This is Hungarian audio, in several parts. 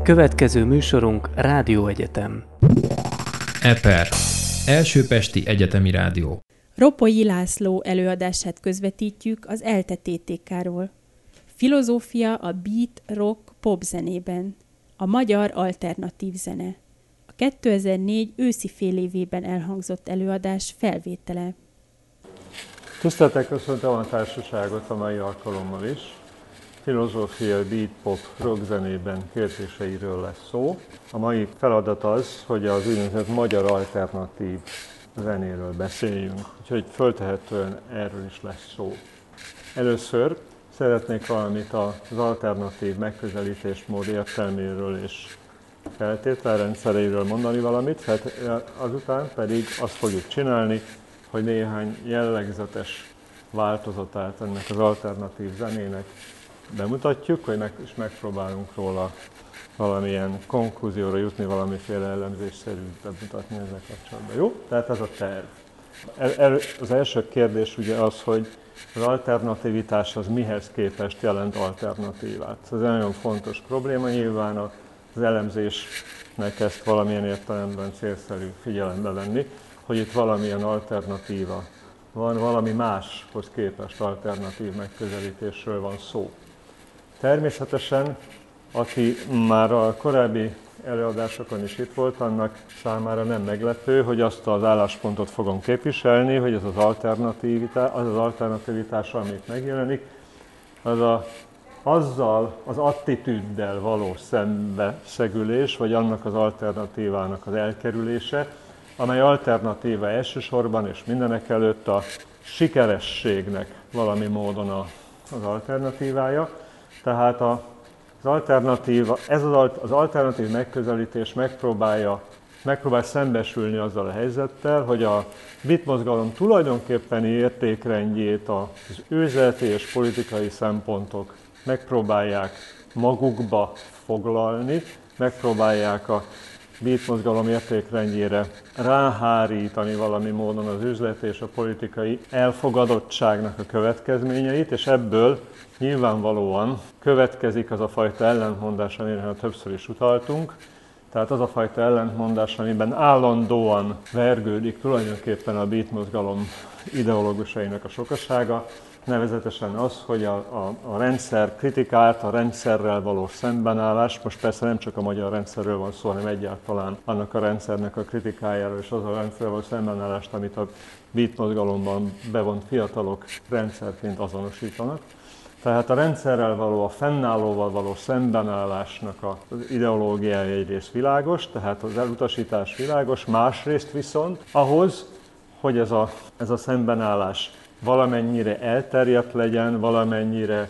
Következő műsorunk Rádióegyetem. EPER, Első Pesti Egyetemi Rádió. Ropolyi László előadását közvetítjük az ELTE TTK-ról. Filozófia a beat, rock, pop zenében. A magyar alternatív zene. A 2004 őszi félévében elhangzott előadás felvétele. Tiszteltek, köszöntöm a társaságot a mai alkalommal is. Filozófia, beat, pop, rock zenében kérdéseiről lesz szó. A mai feladat az, hogy az úgynevezett magyar alternatív zenéről beszéljünk, úgyhogy föltehetően erről is lesz szó. Először szeretnék valamit az alternatív megközelítésmód értelméről és feltételrendszereiről mondani valamit, azután pedig azt fogjuk csinálni, hogy néhány jellegzetes változatát ennek az alternatív zenének bemutatjuk, hogy megpróbálunk róla valamilyen konklúzióra jutni, valamiféle elemzésszerűt bemutatni ezzel kapcsolatban. Jó? Tehát ez a terv. Az első kérdés ugye az, hogy az alternativitás az mihez képest jelent alternatívát. Ez egy nagyon fontos probléma, nyilván az elemzésnek ezt valamilyen értelemben célszerű figyelembe venni, hogy itt valamilyen alternatíva van, valami máshoz képest alternatív megközelítésről van szó. Természetesen, aki már a korábbi előadásokon is itt volt, annak számára nem meglepő, hogy azt az álláspontot fogom képviselni, hogy ez az alternativitás, amit megjelenik, azzal az attitűddel való szembeszegülés, vagy annak az alternatívának az elkerülése, amely alternatíva elsősorban és mindenekelőtt a sikerességnek valami módon az alternatívája. Tehát az alternatív megközelítés megpróbál szembesülni azzal a helyzettel, hogy a beat mozgalom tulajdonképpeni értékrendjét az üzleti és politikai szempontok megpróbálják magukba foglalni, megpróbálják a beat mozgalom értékrendjére ráhárítani valami módon az üzleti és a politikai elfogadottságnak a következményeit, és ebből nyilvánvalóan következik az a fajta ellentmondás, amire többször is utaltunk, tehát az a fajta ellentmondás, amiben állandóan vergődik tulajdonképpen a beat mozgalom ideológusainak a sokasága, nevezetesen az, hogy a rendszer kritikát, a rendszerrel való szembenállás, most persze nem csak a magyar rendszerről van szó, hanem egyáltalán annak a rendszernek a kritikájáról és az a rendszerrel való szembenállást, amit a beat mozgalomban bevont fiatalok rendszerként azonosítanak. Tehát a rendszerrel való, a fennállóval való szembenállásnak az ideológiája egyrészt világos, tehát az elutasítás világos, másrészt viszont ahhoz, hogy ez a szembenállás valamennyire elterjedt legyen, valamennyire,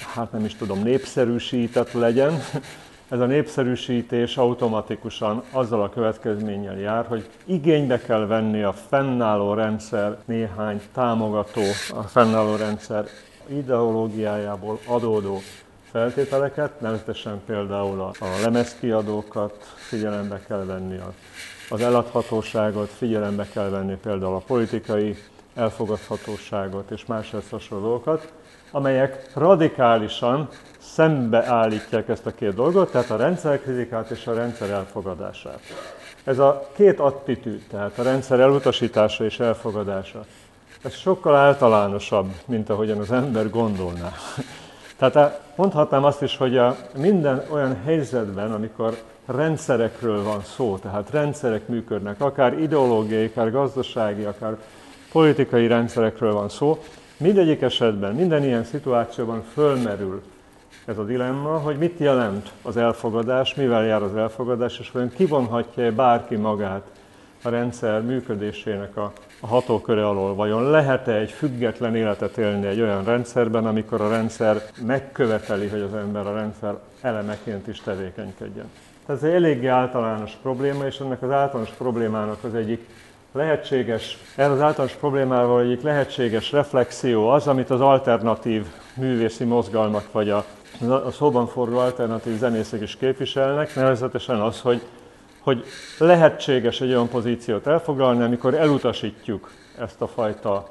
népszerűsített legyen, ez a népszerűsítés automatikusan azzal a következménnyel jár, hogy igénybe kell venni a fennálló rendszer néhány támogató, a fennálló rendszer ideológiájából adódó feltételeket, nevezetesen például a lemezkiadókat figyelembe kell venni, az eladhatóságot figyelembe kell venni, például a politikai elfogadhatóságot és máshoz hasonlókat, amelyek radikálisan szembeállítják ezt a két dolgot, tehát a rendszerkritikát és a rendszer elfogadását. Ez a két attitűd, tehát a rendszer elutasítása és elfogadása, ez sokkal általánosabb, mint ahogyan az ember gondolná. Tehát mondhatnám azt is, hogy minden olyan helyzetben, amikor rendszerekről van szó, tehát rendszerek működnek, akár ideológiai, akár gazdasági, akár politikai rendszerekről van szó, mindegyik esetben, minden ilyen szituációban fölmerül ez a dilemma, hogy mit jelent az elfogadás, mivel jár az elfogadás, és vajon kivonhatja bárki magát a rendszer működésének a hatóköre alól, vajon lehet-e egy független életet élni egy olyan rendszerben, amikor a rendszer megköveteli, hogy az ember a rendszer elemeként is tevékenykedjen. Ez egy eléggé általános probléma, és ennek az általános problémának az egyik lehetséges reflexió az, amit az alternatív művészi mozgalmak vagy a szóban forgó alternatív zenészek is képviselnek, nevezetesen az, hogy lehetséges egy olyan pozíciót elfoglalni, amikor elutasítjuk ezt a fajta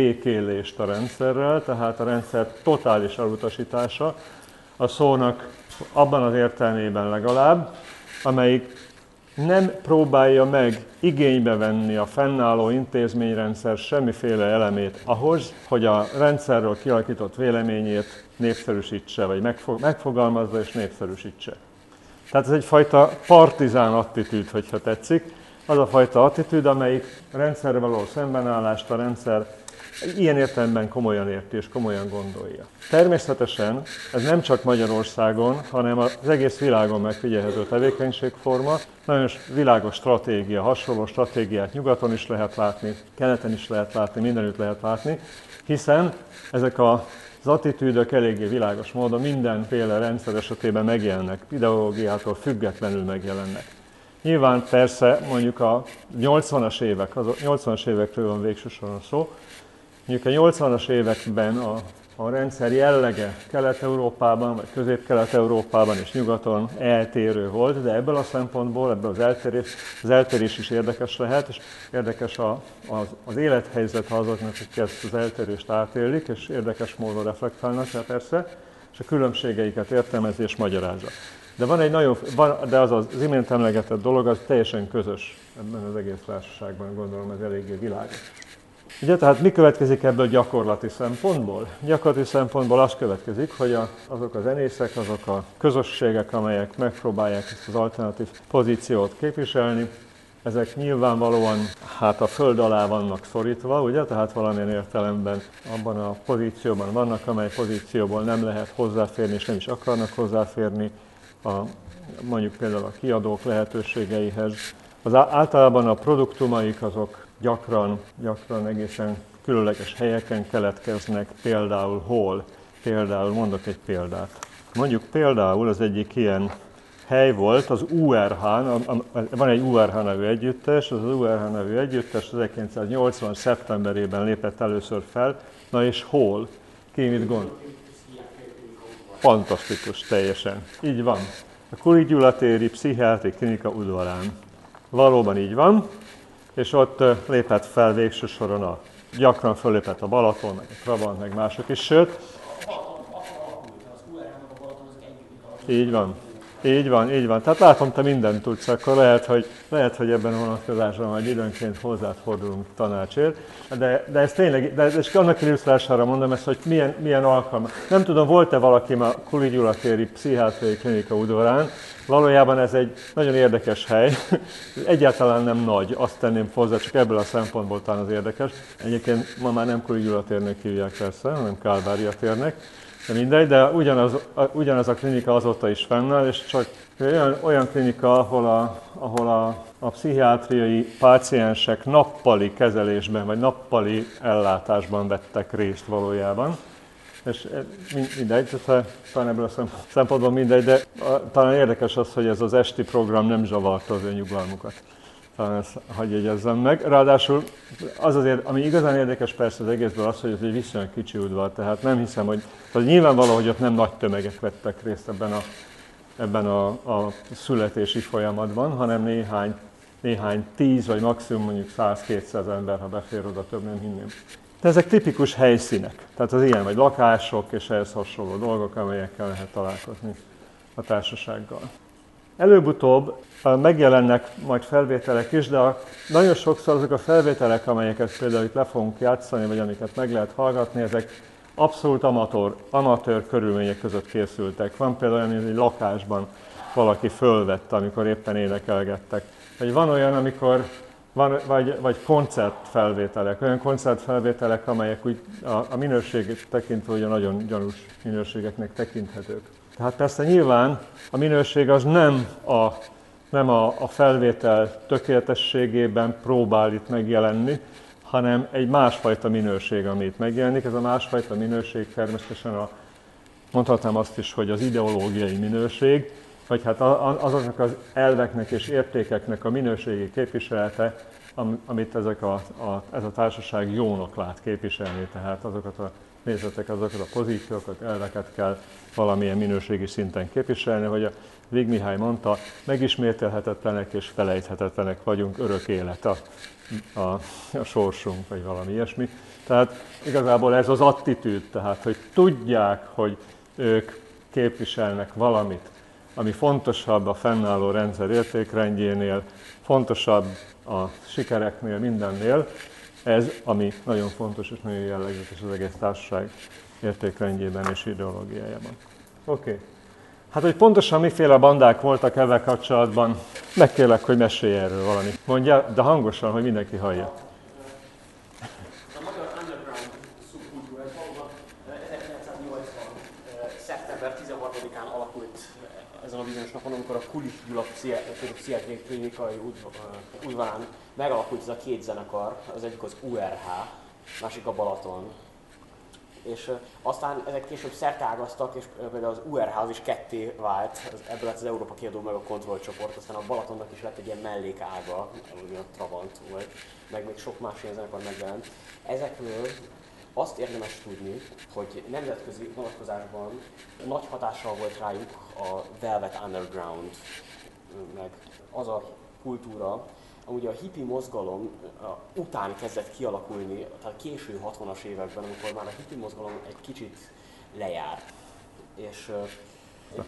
megbékélést a rendszerrel, tehát a rendszer totális elutasítása, a szónak abban az értelmében legalább, amelyik nem próbálja meg igénybe venni a fennálló intézményrendszer semmiféle elemét ahhoz, hogy a rendszerről kialakított véleményét népszerűsítse, vagy megfogalmazza és népszerűsítse. Tehát ez egyfajta partizán attitűd, hogyha tetszik, az a fajta attitűd, amelyik rendszerre való szembenállást a rendszer ilyen értelemben komolyan érti és komolyan gondolja. Természetesen ez nem csak Magyarországon, hanem az egész világon megfigyelhető tevékenységforma. Nagyon világos stratégia, hasonló stratégiát nyugaton is lehet látni, keleten is lehet látni, mindenütt lehet látni, hiszen ezek az attitűdök eléggé világos módon mindenféle rendszer esetében megjelennek, ideológiától függetlenül megjelennek. Nyilván persze mondjuk a 80-as évekről van végső soron szó, mondjuk a 80-as években a rendszer jellege Kelet-Európában, vagy Közép-Kelet-Európában és nyugaton eltérő volt, de ebből a szempontból, ebből az eltérés is érdekes lehet, és érdekes az élethelyzet azoknak, akik ezt az eltérést átélik, és érdekes módon reflektálnak rá persze, és a különbségeiket értelmezi és magyarázza. De de az imént emlegetett dolog, az teljesen közös ebben az egész társaságban, gondolom ez eléggé világos. Ugye, tehát mi következik ebből gyakorlati szempontból? Gyakorlati szempontból az következik, hogy azok a zenészek, azok a közösségek, amelyek megpróbálják ezt az alternatív pozíciót képviselni, ezek nyilvánvalóan a föld alá vannak szorítva, ugye? Tehát valamilyen értelemben abban a pozícióban vannak, amely pozícióból nem lehet hozzáférni, és nem is akarnak hozzáférni mondjuk például a kiadók lehetőségeihez. Általában a produktumaik azok gyakran egészen különleges helyeken keletkeznek, például hol? Például mondok egy példát. Mondjuk például az egyik ilyen hely volt az URH, van egy URH nevű együttes, az URH nevű együttes 1980. szeptemberében lépett először fel. Na és hol? Ki mit gondol? Fantasztikus, teljesen. Így van. A Kulik Gyula téri pszichiátri klinika udvarán. Valóban így van, és ott lépett fel végső soron gyakran fölépett a Balaton, meg a Trabant, meg mások is, sőt. Így van. Így van. Tehát látom, te mindent tudsz, akkor lehet, hogy ebben a vonatkozásban majd időnként hozzád fordulunk tanácsért. De ez tényleg, és annak illusztrására mondom ezt, hogy milyen alkalma. Nem tudom, volt-e valaki a Kulik Gyula téri pszichiátriai klinika udvarán, valójában ez egy nagyon érdekes hely, egyáltalán nem nagy, azt tenném hozzá, csak ebből a szempontból talán az érdekes. Egyébként ma már nem Kulik Gyula térnek hívják persze, hanem Kálvária térnek. De mindegy, de ugyanaz a klinika azóta is fennáll, és csak olyan klinika, ahol a pszichiátriai páciensek nappali kezelésben, vagy nappali ellátásban vettek részt valójában. És mindegy, talán ebből a szempontból mindegy, de talán érdekes az, hogy ez az esti program nem zavarta az ő nyugalmukat. Talán ezt hadd jegyezzem meg. Ráadásul az azért, ami igazán érdekes persze az egészből az, hogy ez egy viszonylag kicsi udvar, tehát nem hiszem, hogy nyilvánvaló, hogy ott nem nagy tömegek vettek részt ebben a születési folyamatban, hanem néhány 10 vagy maximum mondjuk 100-200 ember, ha befér oda, több nem hinném. De ezek tipikus helyszínek, tehát az ilyen vagy lakások és ehhez hasonló dolgok, amelyekkel lehet találkozni a társasággal. Előbb-utóbb megjelennek majd felvételek is, de nagyon sokszor azok a felvételek, amelyeket például itt le fogunk játszani, vagy amiket meg lehet hallgatni, ezek abszolút amatőr körülmények között készültek. Van például olyan, hogy egy lakásban valaki fölvette, amikor éppen énekelgettek. Vagy van olyan, amikor vagy koncertfelvételek, olyan koncertfelvételek, amelyek úgy a minőségét tekintve ugye nagyon gyanús minőségeknek tekinthetők. Tehát persze nyilván a minőség az nem a felvétel tökéletességében próbál itt megjelenni, hanem egy másfajta minőség, ami itt megjelenik. Ez a másfajta minőség természetesen mondhatnám azt is, hogy az ideológiai minőség, vagy hát azoknak az elveknek és értékeknek a minőségi képviselete, amit ez a társaság jónak lát képviselni, tehát azokat a nézeteket, azokat a pozíciókat, elveket kell valamilyen minőségi szinten képviselni, hogy a Vig Mihály mondta, megismételhetetlenek és felejthetetlenek vagyunk, örök élet a sorsunk, vagy valami ilyesmi. Tehát igazából ez az attitűd, tehát hogy tudják, hogy ők képviselnek valamit, ami fontosabb a fennálló rendszer értékrendjénél, fontosabb a sikereknél, mindennél. Ez, ami nagyon fontos és nagyon jellegzetes az egész társaság értékrendjében és ideológiájában. Oké. Hát, hogy pontosan miféle bandák voltak ezzel kapcsolatban, megkérlek, hogy mesélj erről valamit. Mondja, de hangosan, hogy mindenki hallja. A magyar underground szubkultúra valóban 1980. szeptember 13-án alakult ezen a bizonyos napon, amikor a Kulich Gyula pszichiátriai udvarán megalakult ez a két zenekar, az egyik az URH, másik a Balaton. És aztán ezek később szerteágaztak, és például az URH az is ketté vált, ebből lett az Európa Kiadó meg a kontrollcsoport, aztán a Balatonnak is lett egy ilyen mellékága, ami a Trabant volt, meg még sok más ilyen zenekar megjelent. Ezekről azt érdemes tudni, hogy nemzetközi vonatkozásban nagy hatással volt rájuk a Velvet Underground, meg az a kultúra, amúgy a hippi mozgalom után kezdett kialakulni, tehát késő 60-as években, amikor már a hippi mozgalom egy kicsit lejár. És egy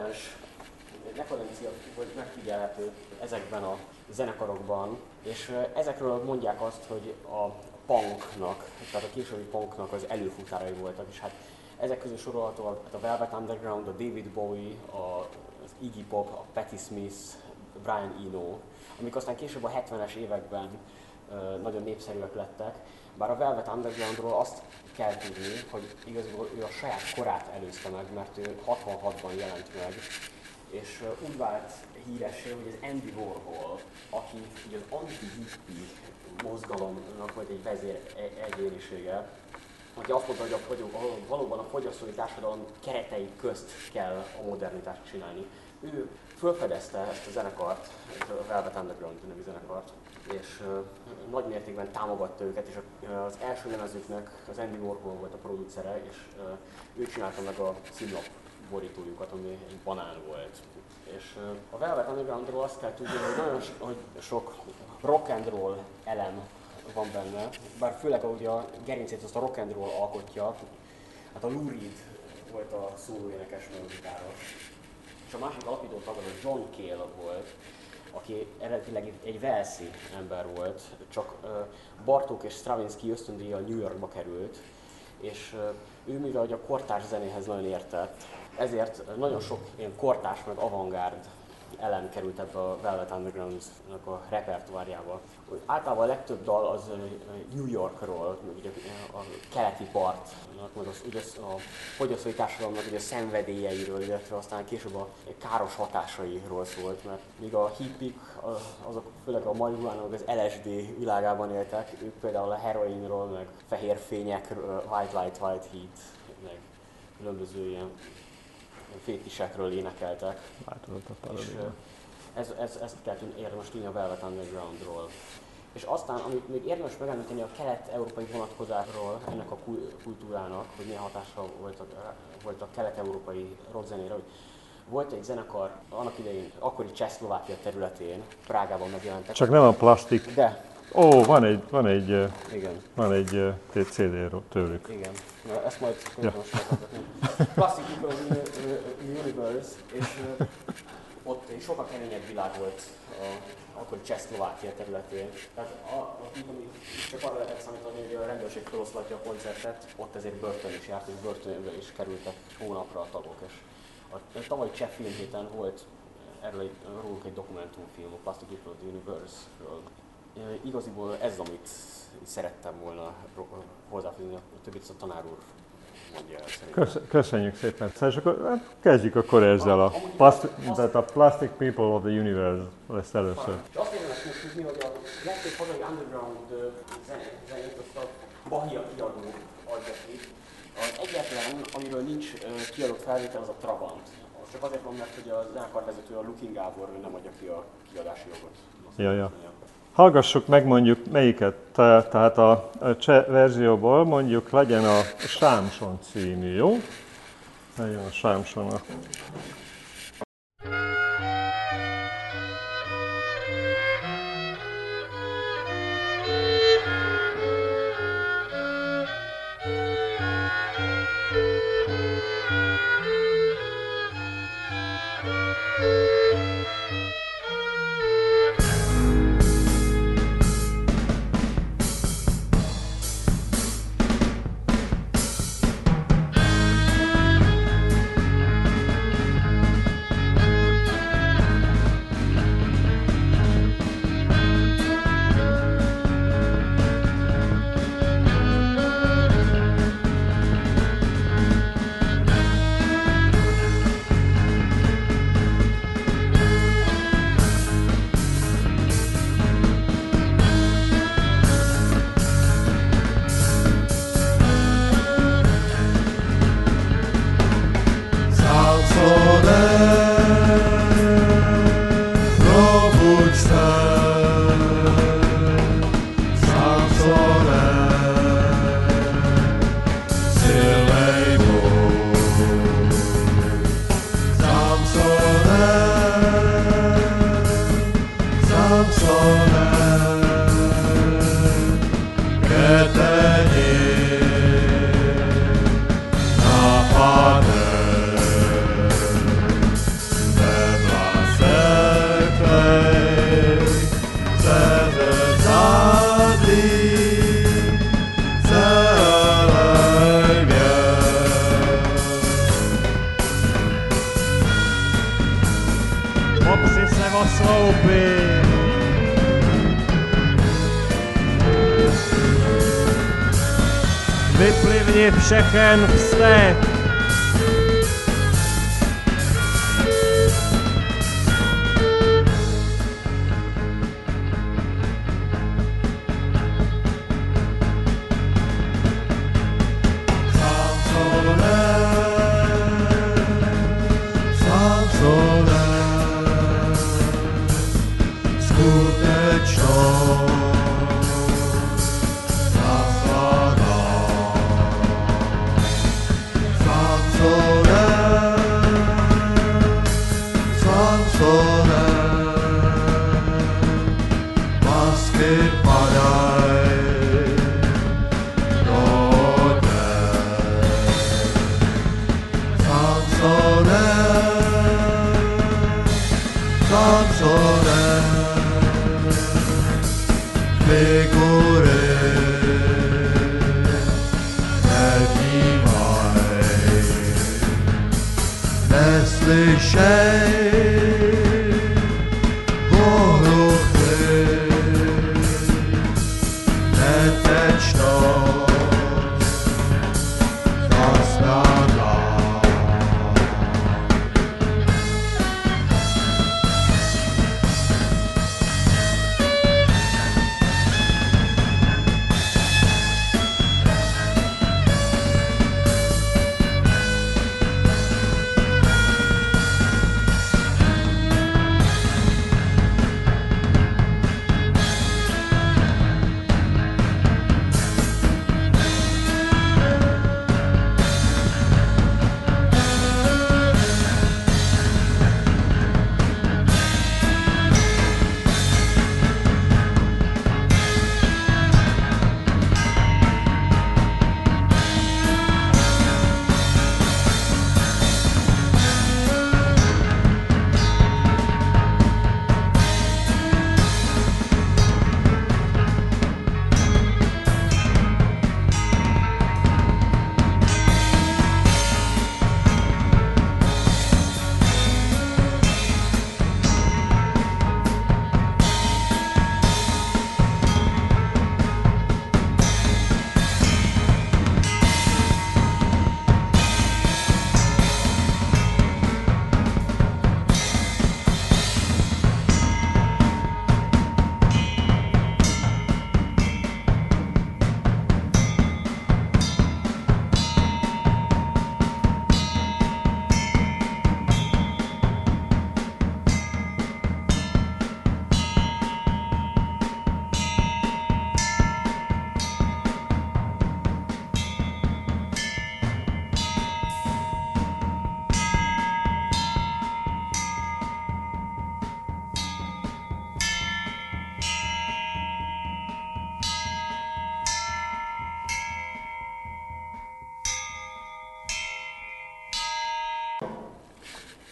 dekadencia volt megfigyelhető ezekben a zenekarokban, és ezekről mondják azt, hogy a punknak, tehát a későbbi punknak az előfutárai voltak, és hát ezek közül sorolható a Velvet Underground, a David Bowie, az Iggy Pop, a Patti Smith, Brian Eno, amik aztán később a 70-es években nagyon népszerűek lettek, bár a Velvet Undergroundról azt kell tudni, hogy igazából ő a saját korát előzte meg, mert ő 66-ban jelent meg, és úgy vált híressé, hogy ez Andy Warhol, aki ugye az anti-hippie mozgalomnak volt egy vezér egyénisége, aki azt mondta, hogy valóban a fogyasztói társadalom keretei közt kell a modernitást csinálni. Ő felfedezte ezt a zenekart, a Velvet Underground nevű zenekart, és nagy mértékben támogatta őket, és az első lemezüknek az Andy Warhol volt a producere, és ő csinálta meg a címlap borítójukat, ami egy banán volt. És a Velvet Undergroundról azt kell tudni, hogy nagyon sok rock and roll elem van benne, bár főleg ahogy a gerincét azt a rock and roll alkotja, hát a Lou Reed volt a szólóénekes melodikáros. És a másik alapító tag az a John Cale volt, aki eredetileg egy walesi ember volt, csak Bartók és Stravinsky ösztöndíjjal New Yorkba került, és ő mivel a kortárs zenéhez nagyon értett, ezért nagyon sok ilyen kortárs meg avantgárd elem került ebbe a Velvet Underground-nak a repertoárjába. Általában a legtöbb dal az New Yorkról, ugye a keleti partnak, meg a fogyasztói társadalomnak ugye a szenvedélyeiről, illetve aztán később a káros hatásairól szólt, mert míg a hippik, azok főleg a marihuána, meg az LSD világában éltek, ők például a heroinról, meg fehér fényekről, white light, white heat, meg különböző ilyen fétisekről énekeltek. És ezt kell érdemes tudni a Velvet Undergroundról. És aztán, amit még érdemes megemlíteni a kelet-európai vonatkozásról ennek a kultúrának, hogy milyen hatással volt a kelet-európai rockzenére, hogy volt egy zenekar annak idején, akkori Csehszlovákia területén, Prágában megjelentek. Csak nem a plastik. De. Ó, van egy Igen. CD-ről tőlük. Igen, na, ezt majd most megmutatni. Plastic People Universe, és ott egy sokkal keményebb világ volt akkori Csehszlovákia területén. Tehát csak arra lehetett számítani, hogy a rendőrség feloszlatja a koncertet, ott ezért börtön is járt, és börtönbe is kerültek hónapra a tagok. És a tavalyi Cseh filmhéten volt róluk egy dokumentumfilm, a Plastic People Universe-ről. Igaziból ez, amit szerettem volna hozzáfűzni, a többit a tanár úr mondja el szerintem. Köszönjük szépen. És akkor kezdjük akkor ezzel a Plastic People of the Universe lesz először. És azt érdemes most tudni, hogy a legtöbb hazai underground zenét azt a Bahia kiadó adja ki. Az egyetlen, amiről nincs kiadott felvétel, az a Trabant. Az csak azért van, mert hogy a zenekarvezető, a Lukin Gábor nem adja ki a kiadási jogot. Ja. Hallgassuk meg mondjuk melyiket, tehát a cseh verzióból mondjuk legyen a Sámson című, jó? Legyen a Sámson. Vyplivni všechen vztek.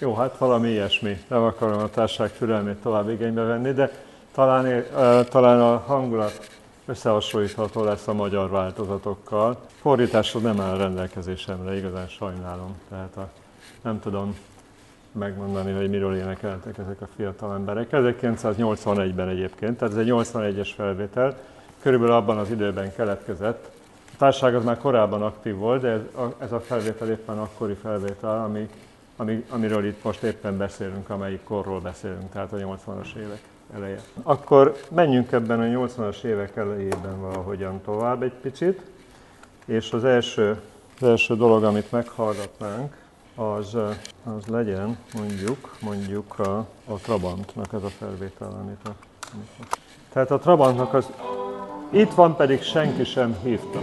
Jó, hát valami ilyesmi. Nem akarom a társaság türelmét tovább igénybe venni, de talán a hangulat összehasonlítható lesz a magyar változatokkal. Fordításod nem áll rendelkezésemre, igazán sajnálom. Tehát nem tudom megmondani, hogy miről énekeltek ezek a fiatal emberek. 1981-ben egyébként, tehát ez egy 81-es felvétel, körülbelül abban az időben keletkezett. A társaság az már korábban aktív volt, de ez a felvétel éppen akkori felvétel, amiről itt most éppen beszélünk, amelyik korról beszélünk, tehát a 80-as évek eleje. Akkor menjünk ebben a 80-as évek elejében valahogyan tovább egy picit, és az első dolog, amit meghallgatnánk, az legyen mondjuk a Trabantnak ez a felvétel, amit tehát a Trabantnak az itt van, pedig senki sem hívta.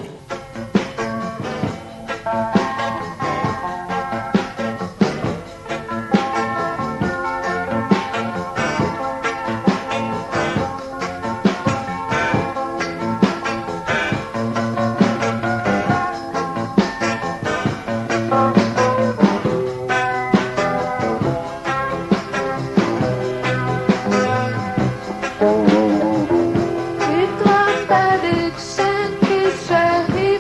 Itt van, pedig senki se hív.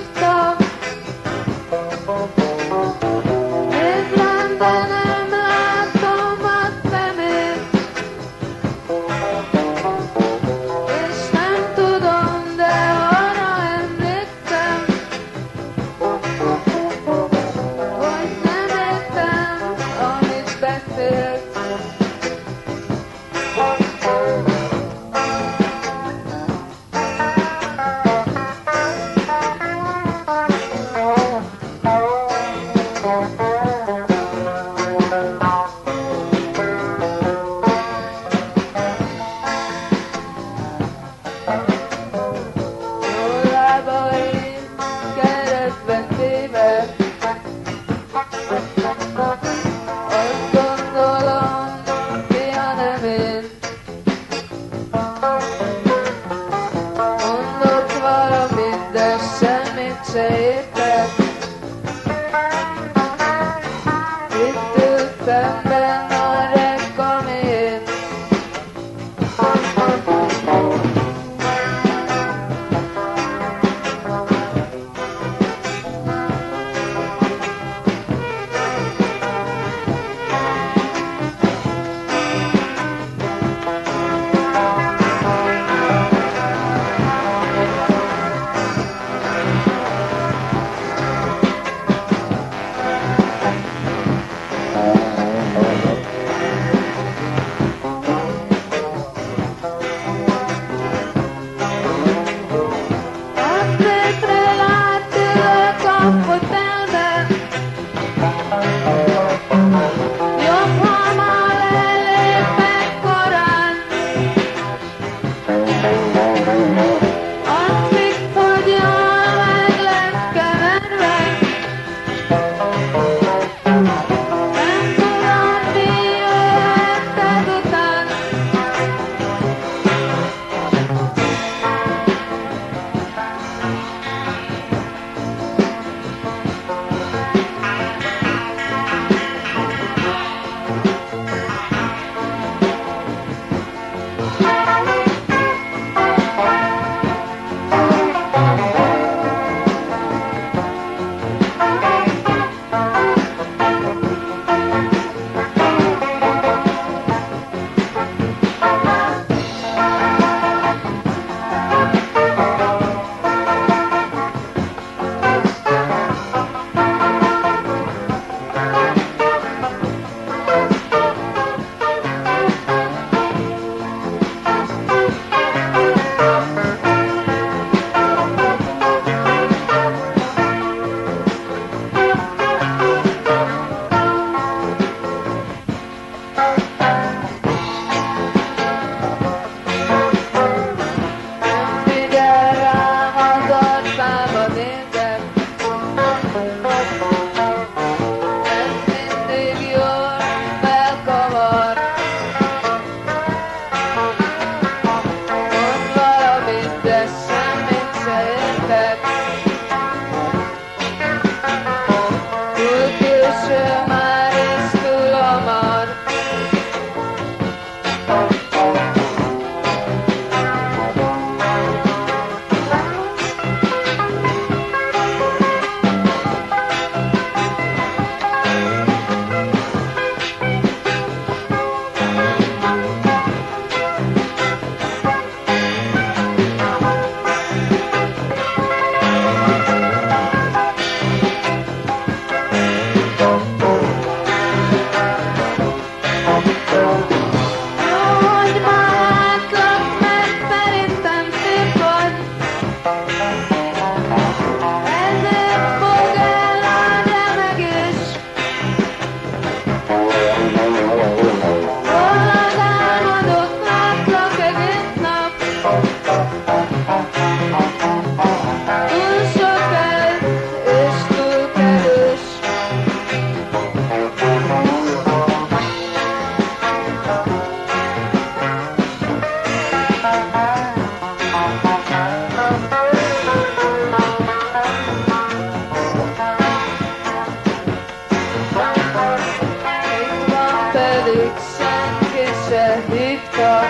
pedig senki se hívta.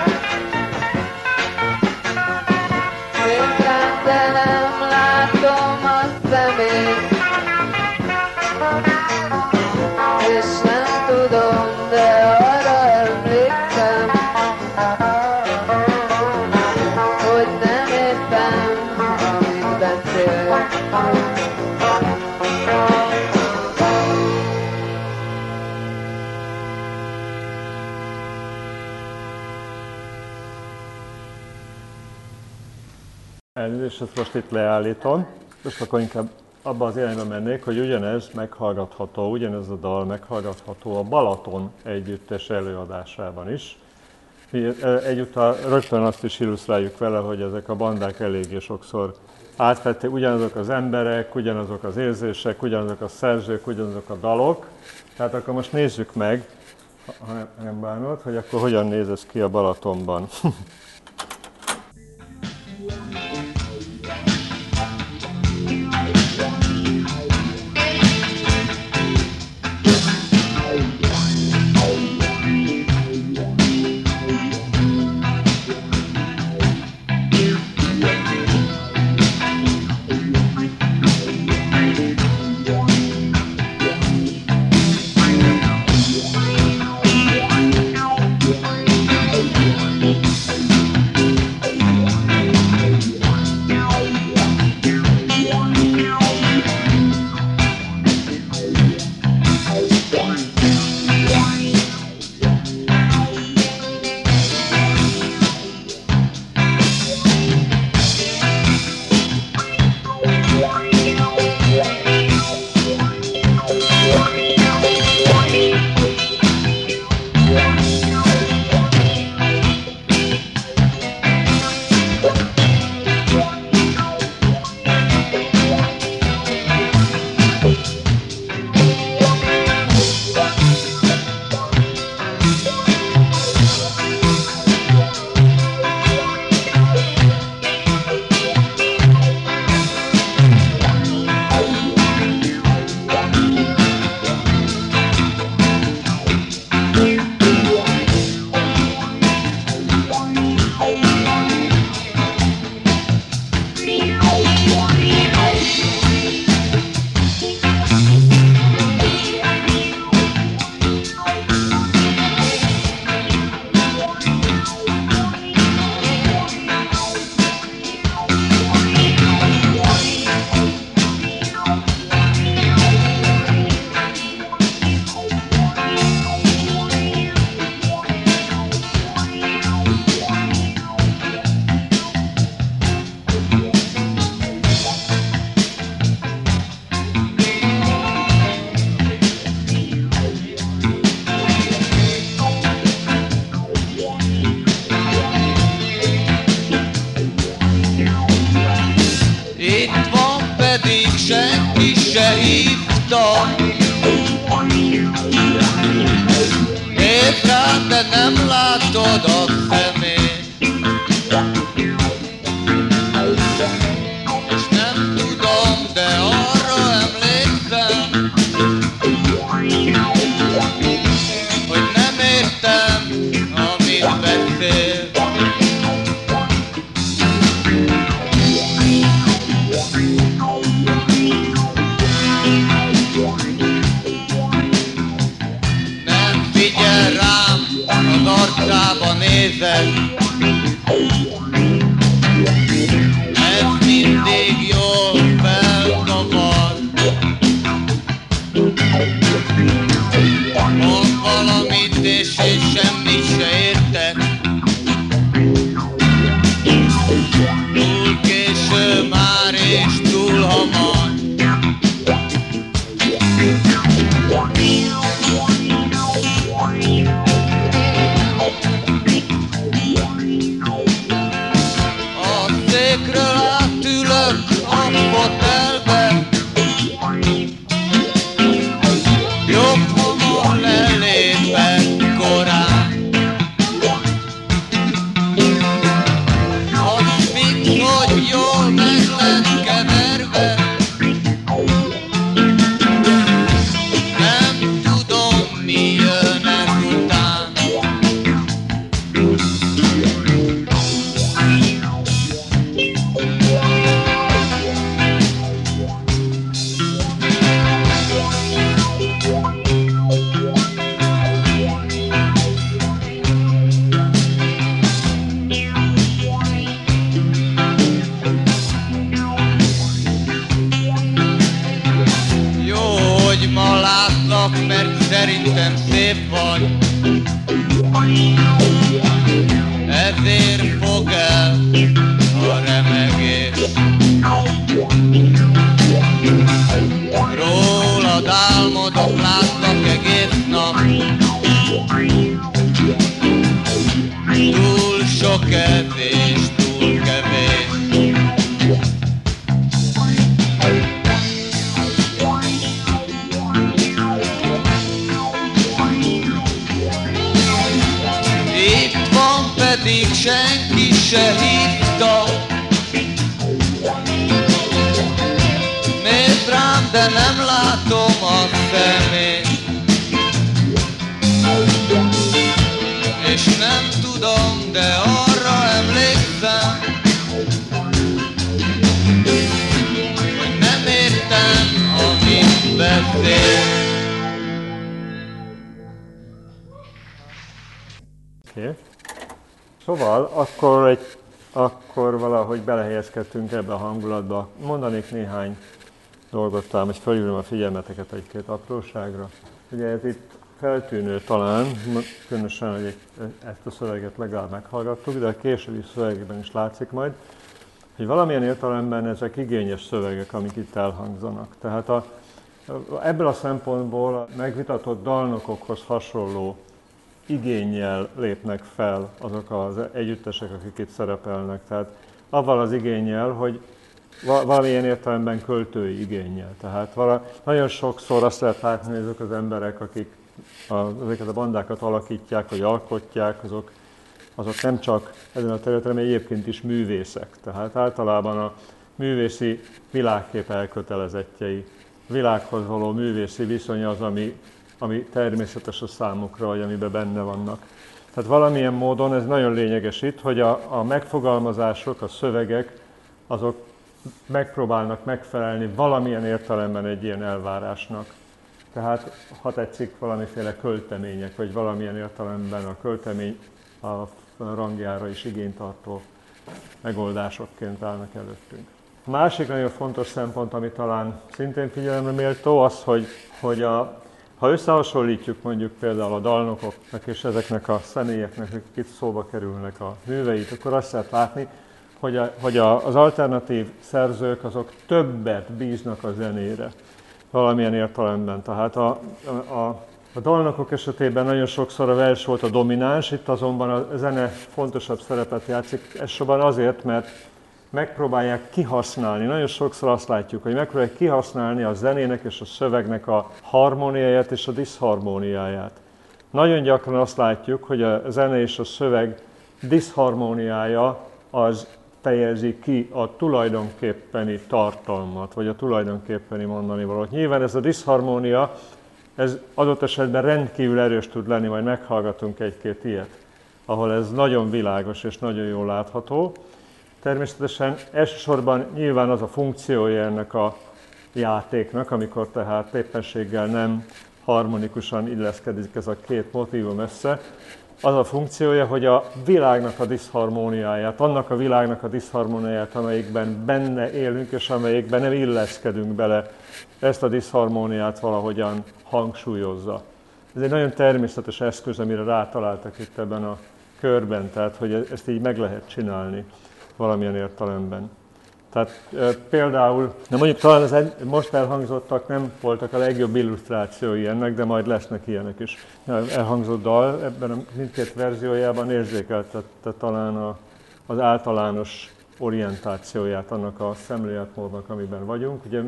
Néz rám, de nem látom a szemét, és nem tudom, de arra emlékszem, hogy nem értem, amit beszél. Elnézést, ezt most itt leállítom. Most akkor inkább abba az irányba mennék, hogy ugyanez meghallgatható, ugyanez a dal meghallgatható a Balaton együttes előadásában is. Egyúttal rögtön azt is illusztráljuk vele, hogy ezek a bandák eléggé sokszor átvették, ugyanazok az emberek, ugyanazok az érzések, ugyanazok a szerzők, ugyanazok a dalok. Tehát akkor most nézzük meg, ha nem bánod, hogy akkor hogyan néz ez ki a Balatonban. de nem látod a szemét. És nem tudom, de arra emlékszem, hogy nem értem, amit beszél. Nem figyel rám, az arcába nézek, ez mindig jól felkavar. Mond valamit és én semmit se értek. Túl késő már és túl hamar. ezért fog el a remegés. Rólad álmodok, láttak egész nap, túl sok ez és túl kevés. Itt van, pedig senki se hitta. Nézd rám, de nem látom a szemét, és nem tudom, de arra emlékszem, hogy nem értem, amit beszél. Okay. Szóval akkor valahogy belehelyezkedtünk ebbe a hangulatba. Mondanék néhány dolgot talán, hogy felhívom a figyelmeteket egy-két apróságra. Ugye ez itt feltűnő talán, különösen, hogy ezt a szöveget legalább meghallgattuk, de a későbbi szövegekben is látszik majd, hogy valamilyen értelemben ezek igényes szövegek, amik itt elhangzanak. Tehát ebből a szempontból a megvitatott dalnokokhoz hasonló igénnyel lépnek fel azok az együttesek, akik itt szerepelnek. Tehát avval az igénnyel, hogy valamilyen értelemben költői igénnyel. Tehát nagyon sokszor azt lehet látni, hogy azok az emberek, akik ezeket a bandákat alakítják, vagy alkotják, azok nem csak ezen a területen, hanem egyébként is művészek. Tehát általában a művészi világkép elkötelezettjei, világhoz való művészi viszony az, ami természetes a számukra, vagy amiben benne vannak. Tehát valamilyen módon ez nagyon lényeges itt, hogy a megfogalmazások, a szövegek, azok megpróbálnak megfelelni valamilyen értelemben egy ilyen elvárásnak. Tehát, ha tetszik, valamiféle költemények, vagy valamilyen értelemben a költemény a rangjára is igénytartó megoldásokként állnak előttünk. A másik nagyon fontos szempont, ami talán szintén figyelemre méltó, az, hogy ha összehasonlítjuk mondjuk például a dalnokoknak és ezeknek a személyeknek, akik itt szóba kerülnek a műveit, akkor azt lehet látni, hogy az alternatív szerzők azok többet bíznak a zenére valamilyen értelemben. Tehát a dalnokok esetében nagyon sokszor a vers volt a domináns, itt azonban a zene fontosabb szerepet játszik, elsősorban azért, mert megpróbálják kihasználni, nagyon sokszor azt látjuk, hogy megpróbálják kihasználni a zenének és a szövegnek a harmóniáját és a diszharmóniáját. Nagyon gyakran azt látjuk, hogy a zene és a szöveg diszharmóniája az fejezi ki a tulajdonképpeni tartalmat, vagy a tulajdonképpeni mondani valót. Nyilván ez a diszharmónia, ez adott esetben rendkívül erős tud lenni, majd meghallgatunk egy-két ilyet, ahol ez nagyon világos és nagyon jól látható. Természetesen elsősorban nyilván az a funkciója ennek a játéknak, amikor tehát éppenséggel nem harmonikusan illeszkedik ez a két motívum össze, az a funkciója, hogy a világnak a diszharmóniáját, annak a világnak a diszharmóniáját, amelyikben benne élünk, és amelyikben nem illeszkedünk bele, ezt a diszharmóniát valahogyan hangsúlyozza. Ez egy nagyon természetes eszköz, amire rátaláltak itt ebben a körben, tehát hogy ezt így meg lehet csinálni valamilyen értelemben. Tehát például, mondjuk talán az most elhangzottak nem voltak a legjobb illusztrációi ennek, de majd lesznek ilyenek is. Elhangzott dal ebben a mindkét verziójában érzékeltette talán az általános orientációját annak a szemléletmódnak, amiben vagyunk. Ugye,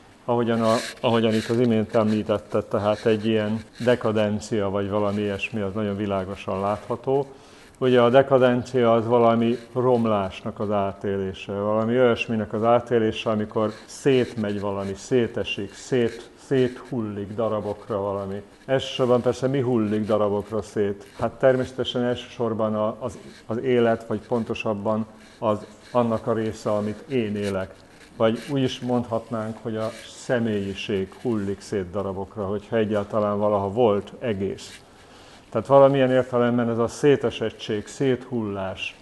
ahogyan itt az imént említette, tehát egy ilyen dekadencia vagy valami ilyesmi, az nagyon világosan látható. Ugye a dekadencia az valami romlásnak az átélése, valami olyasminek az átélése, amikor szétmegy valami, szétesik, széthullik darabokra valami. Elsősorban persze mi hullik darabokra szét? Hát természetesen elsősorban az élet, vagy pontosabban annak a része, amit én élek. Vagy úgy is mondhatnánk, hogy a személyiség hullik szét darabokra, hogyha egyáltalán valaha volt egész. Tehát valamilyen értelemben ez a szétesettség, széthullás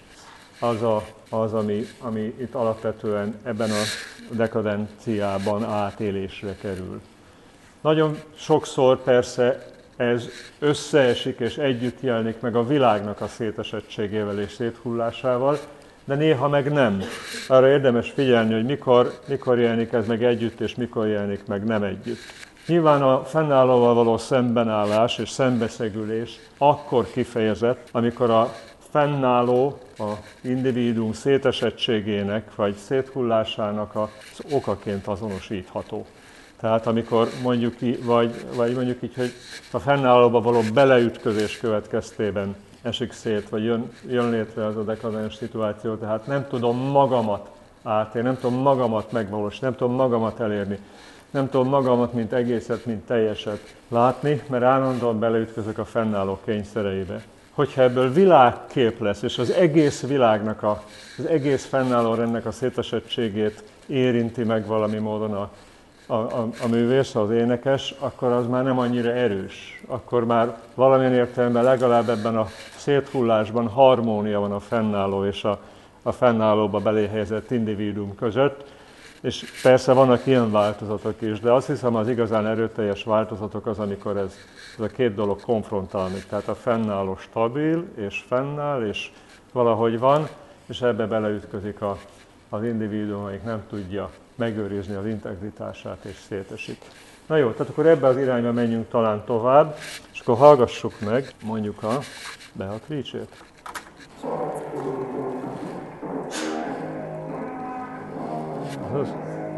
az, ami itt alapvetően ebben a dekadenciában átélésre kerül. Nagyon sokszor persze ez összeesik és együtt jelenik meg a világnak a szétesettségével és széthullásával, de néha meg nem. Arra érdemes figyelni, hogy mikor jelenik ez meg együtt, és mikor jelenik meg nem együtt. Nyilván a fennállóval való szembenállás és szembeszegülés akkor kifejezett, amikor a fennálló az individuum szétesettségének vagy széthullásának az okaként azonosítható. Tehát amikor mondjuk mondjuk így, hogy a fennállóba való beleütközés következtében esik szét, vagy jön létre az a dekadens szituáció, tehát nem tudom magamat átélni, nem tudom magamat megvalósítani, nem tudom magamat elérni, nem tudom magamat, mint egészet, mint teljeset látni, mert állandóan beleütközök a fennálló kényszereibe. Hogyha ebből világkép lesz, és az egész világnak, az egész fennálló rendnek a szétesettségét érinti meg valami módon a művész, az énekes, akkor az már nem annyira erős. Akkor már valamilyen értelemben legalább ebben a széthullásban harmónia van a fennálló és a fennállóba beléhelyezett individuum között. És persze vannak ilyen változatok is, de azt hiszem az igazán erőteljes változatok az, amikor ez a két dolog konfrontálni. Tehát a fennálló stabil, és fennáll, és valahogy van, és ebbe beleütközik az individuum, amelyik nem tudja megőrizni az integritását, és szétesik. Na jó, tehát akkor ebbe az irányba menjünk talán tovább, és akkor hallgassuk meg mondjuk a Beatrice-t. Az.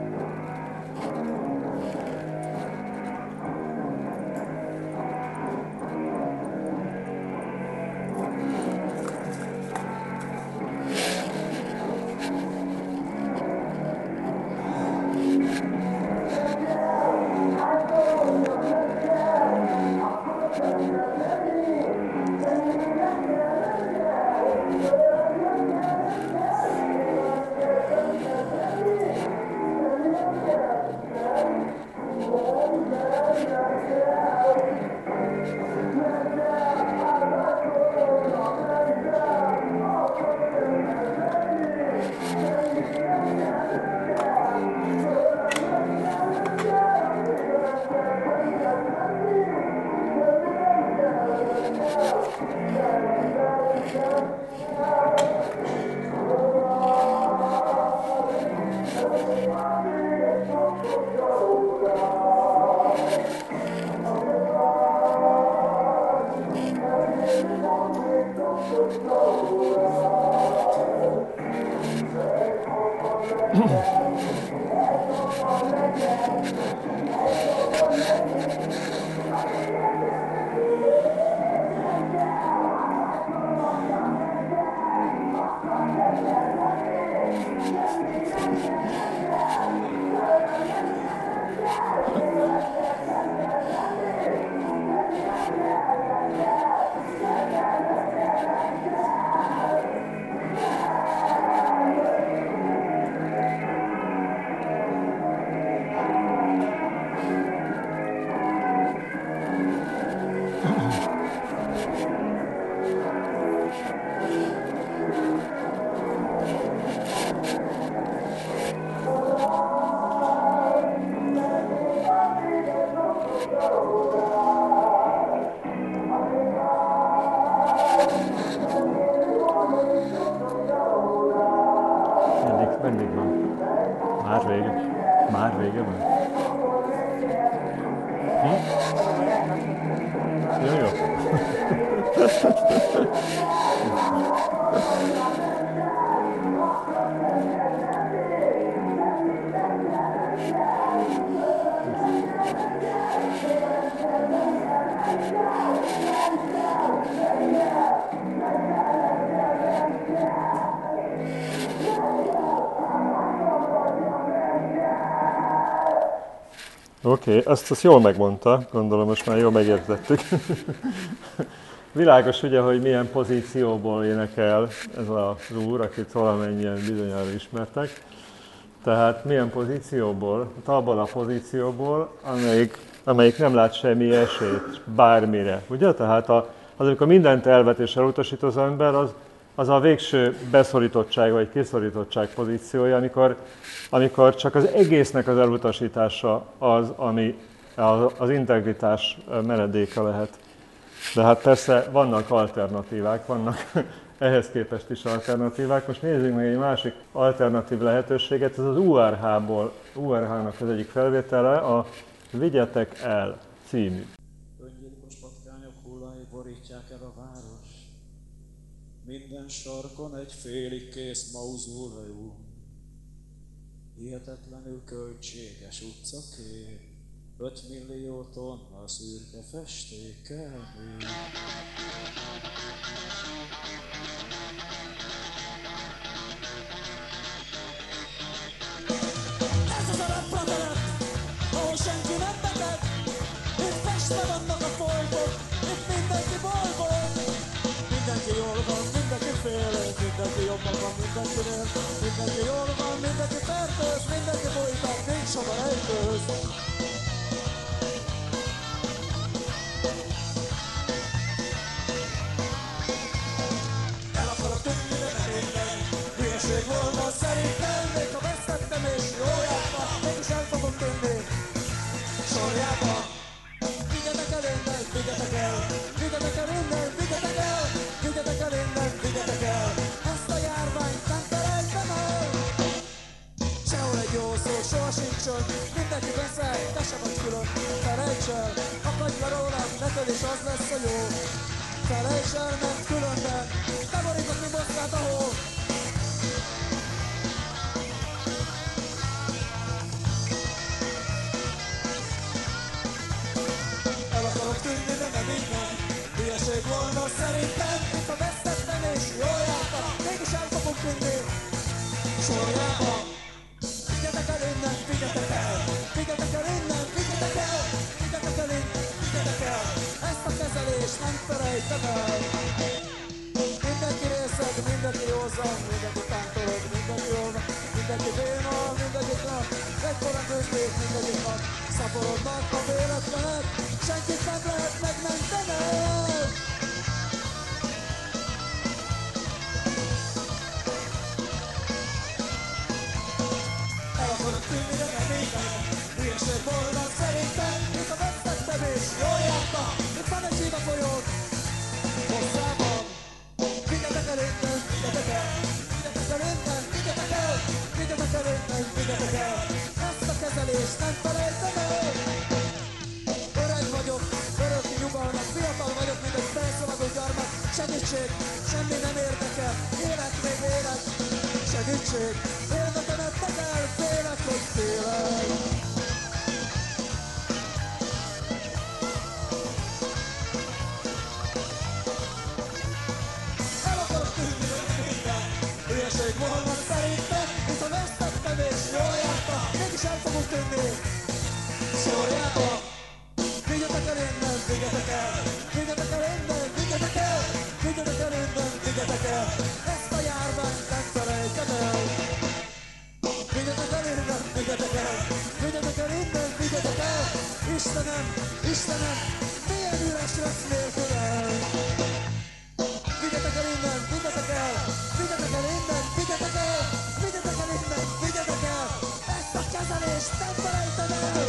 Meddig van? Már vége? Már vége van? Jó. Oké, azt jól megmondta, gondolom most már jól megértettük. Világos ugye, hogy milyen pozícióból énekel ez az úr, akit valamennyien bizonyára ismertek. Tehát milyen pozícióból? Hát abban a pozícióból, amelyik nem lát semmi esélyt bármire. Ugye? Tehát az, amikor mindent elvet és elutasít az ember, az a végső beszorítottság vagy kiszorítottság pozíciója, amikor csak az egésznek az elutasítása az, ami az integritás menedéke lehet. De hát persze vannak alternatívák, vannak ehhez képest is alternatívák. Most nézzük meg egy másik alternatív lehetőséget, ez az URH-nak az egyik felvétele, a Vigyetek el című. Öngyilkos patkányok hullai borítják el a város. Minden sarkon egy félig kész mauzóleum. Hihetetlenül költséges utcakép. 5 millió tonna szürke festékkel még. Ez az a repplanet, ahol senki nem beteg. Itt festve vannak a foltok, itt mindenki boldog. Mindenki jól van, mindenki félek, mindenki jobban van mindenkinél. Mindenki jól van, mindenki fertőz, mindenki bújtak, nincs hova rejtőz. Hülyeség volna szerintem, még ha vesztettem és jól jártam, mégis el fogom tűnni sorjába. Vigyetek el innen, vigyetek el, vigyetek el innen, vigyetek el, vigyetek el innen, vigyetek el, ezt a járványt nem felejtem el. Sehol egy jó szó, soha sincsön, mindenki veszel, te se vagy külön, felejts el, akadj le rólam, neked is az lesz a jó. Felejts el, mert különben, te borítok, mi boszkát a hó. El akarok tűnni, de nem innen. Hülyeség volna szerintem, itt ha vesztettem és jól jártam, mégis el fogok tűnni sorjába. Vigyetek el innen, vigyetek el, vigyetek el innen, vigyetek el, vigyetek el innen, vigyetek el, ezt a kezelést nem felejtem el. Mindenki részeg, mindenki józan, mindenki tántorod, mindenki jól van, mindenki bénol, mindenki nap, egyforrán közlét, mindenki nap, szaporodnak a véletlenek, senkit nem lehet megmenteni. El akarok tűnni, de nem innen, hülyeség volna szerintem, itt a vesztettem és jól jártam, itt van egy hív a folyón, hosszában. Vigyetek el innen, vigyetek el, vigyetek el innen, vigyetek el, vigyetek el innen, vigyetek el, ezt a kezelést nem felejtem el. Öreg vagyok, örökké nyugalmak, fiatal vagyok, mint egy felszabadó gyarmat, segítség, semmi nem érdekel, élek még élek, segítség, érdekemettek el, félek, hogy félek. Hülyeség volna szerintem, itt a vesztettem és jól jártam, mégis el fogok tűnni sorjába. Vigyetek el innen, vigyetek el, vigyetek el innen, vigyetek el, vigyetek el innen, vigyetek el, ezt a járványt nem felejtem el. Vigyetek el innen, vigyetek el, vigyetek el innen, vigyetek el, Istenem, Istenem, milyen üres lesz nélkülem. Vigyetek el innen, vigyetek el, vigyetek el innen, vigyetek el, vigyetek el innen, vigyetek el, ezt a kezelést nem felejtem el.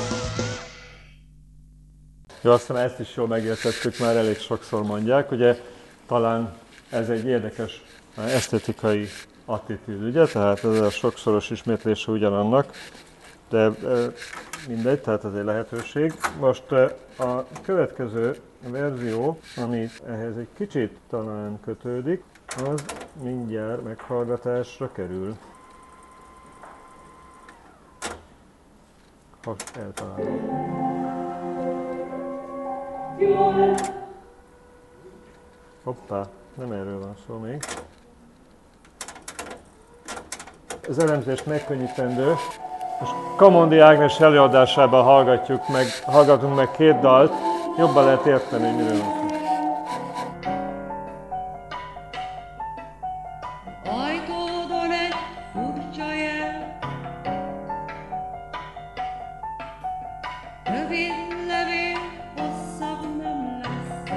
Jó, azt hiszem, ezt is jól megértettük, már elég sokszor mondják, ugye talán ez egy érdekes esztetikai attitűd, ugye, tehát ez a sokszoros ismétlése ugyanannak, de mindegy, tehát ez egy lehetőség. Most a következő verzió, ami ehhez egy kicsit talán kötődik, az mindjárt meghallgatásra kerül. Ha eltalálom. Hoppá, nem erről van szó még. Az elemzést megkönnyítendő. Most Kamondi Ágnes előadásában hallgatunk meg 2 dalt, jobban lehet érteni, hogy miről van szó. Ajtódon egy furcsa jel, rövid levél, hosszabb nem lesz.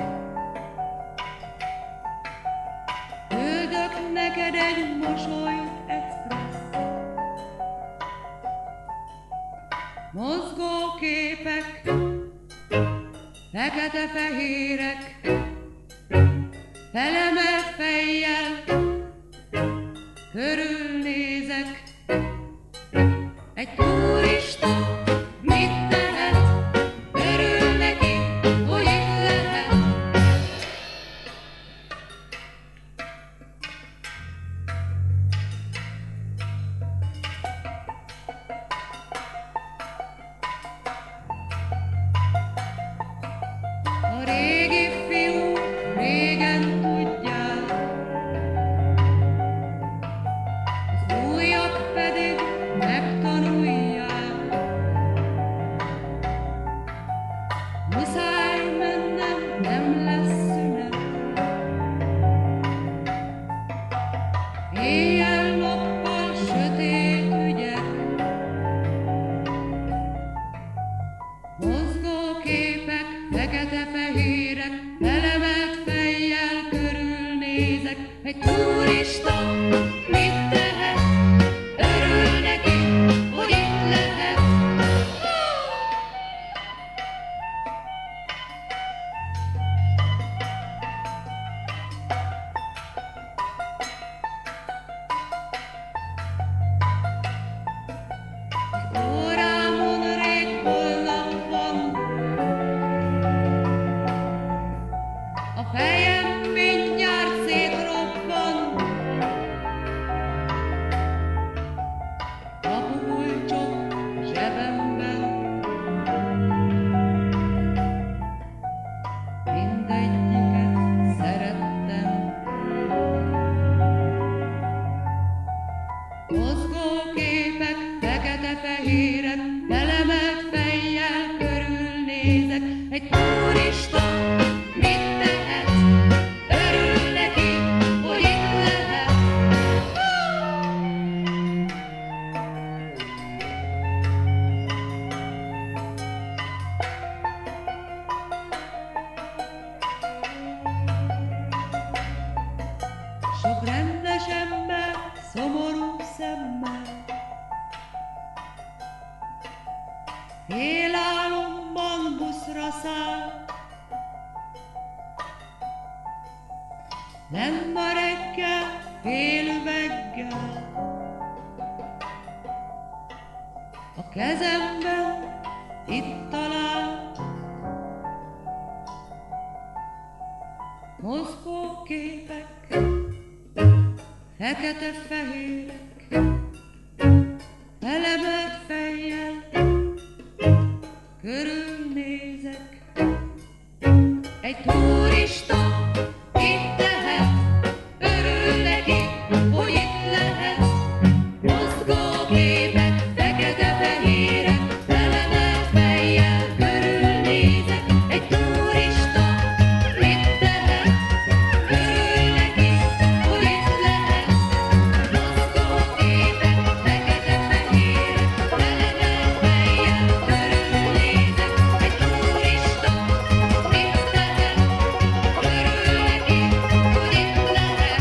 Küldök neked egy mosolyt express, mozgó képek fekete-fehérek, felemelt fejjel, körülnézek, egy turista mit tehet, örül neki, hogy itt lehet. A régi fiú régen tudják, az újak pedig megtanulják. Muszáj mennem, nem lesz szünet. Éjjel-nappal sötét ügyek, mozgó képek, fekete-fehérek, felemelt fejjel körülnézek. Egy turista mit tehet, örül neki, hogy itt lehet. Az órámon rég holnap van, a fejem mindjárt szétrobban. Kapukulcsok zsebemben, mindegyiket szerettem. Mozgóképek, fekete-fehérek, felemelt fejjel körülnézek. Egy turista mit tehet, örül neki, hogy itt lehet. Sok rendes ember szomorú szemmel, félálomban buszra száll. Nem ma reggel, fél üveggel, a kezemben itt talál. Mozgóképek, fekete-fehérek, felemelt fejjel, körülnézek. Egy turista itt tehet, örül neki, hogy itt lehet. Mozgóképek, fekete-fehérek, felemelt fejjel, körülnézek. Egy turista mit tehet, örül neki, hogy itt lehet. Mozgóképek, fekete-fehérek, felemelt fejjel, körülnézek. Egy turista mit tehet, örül neki, hogy itt lehet.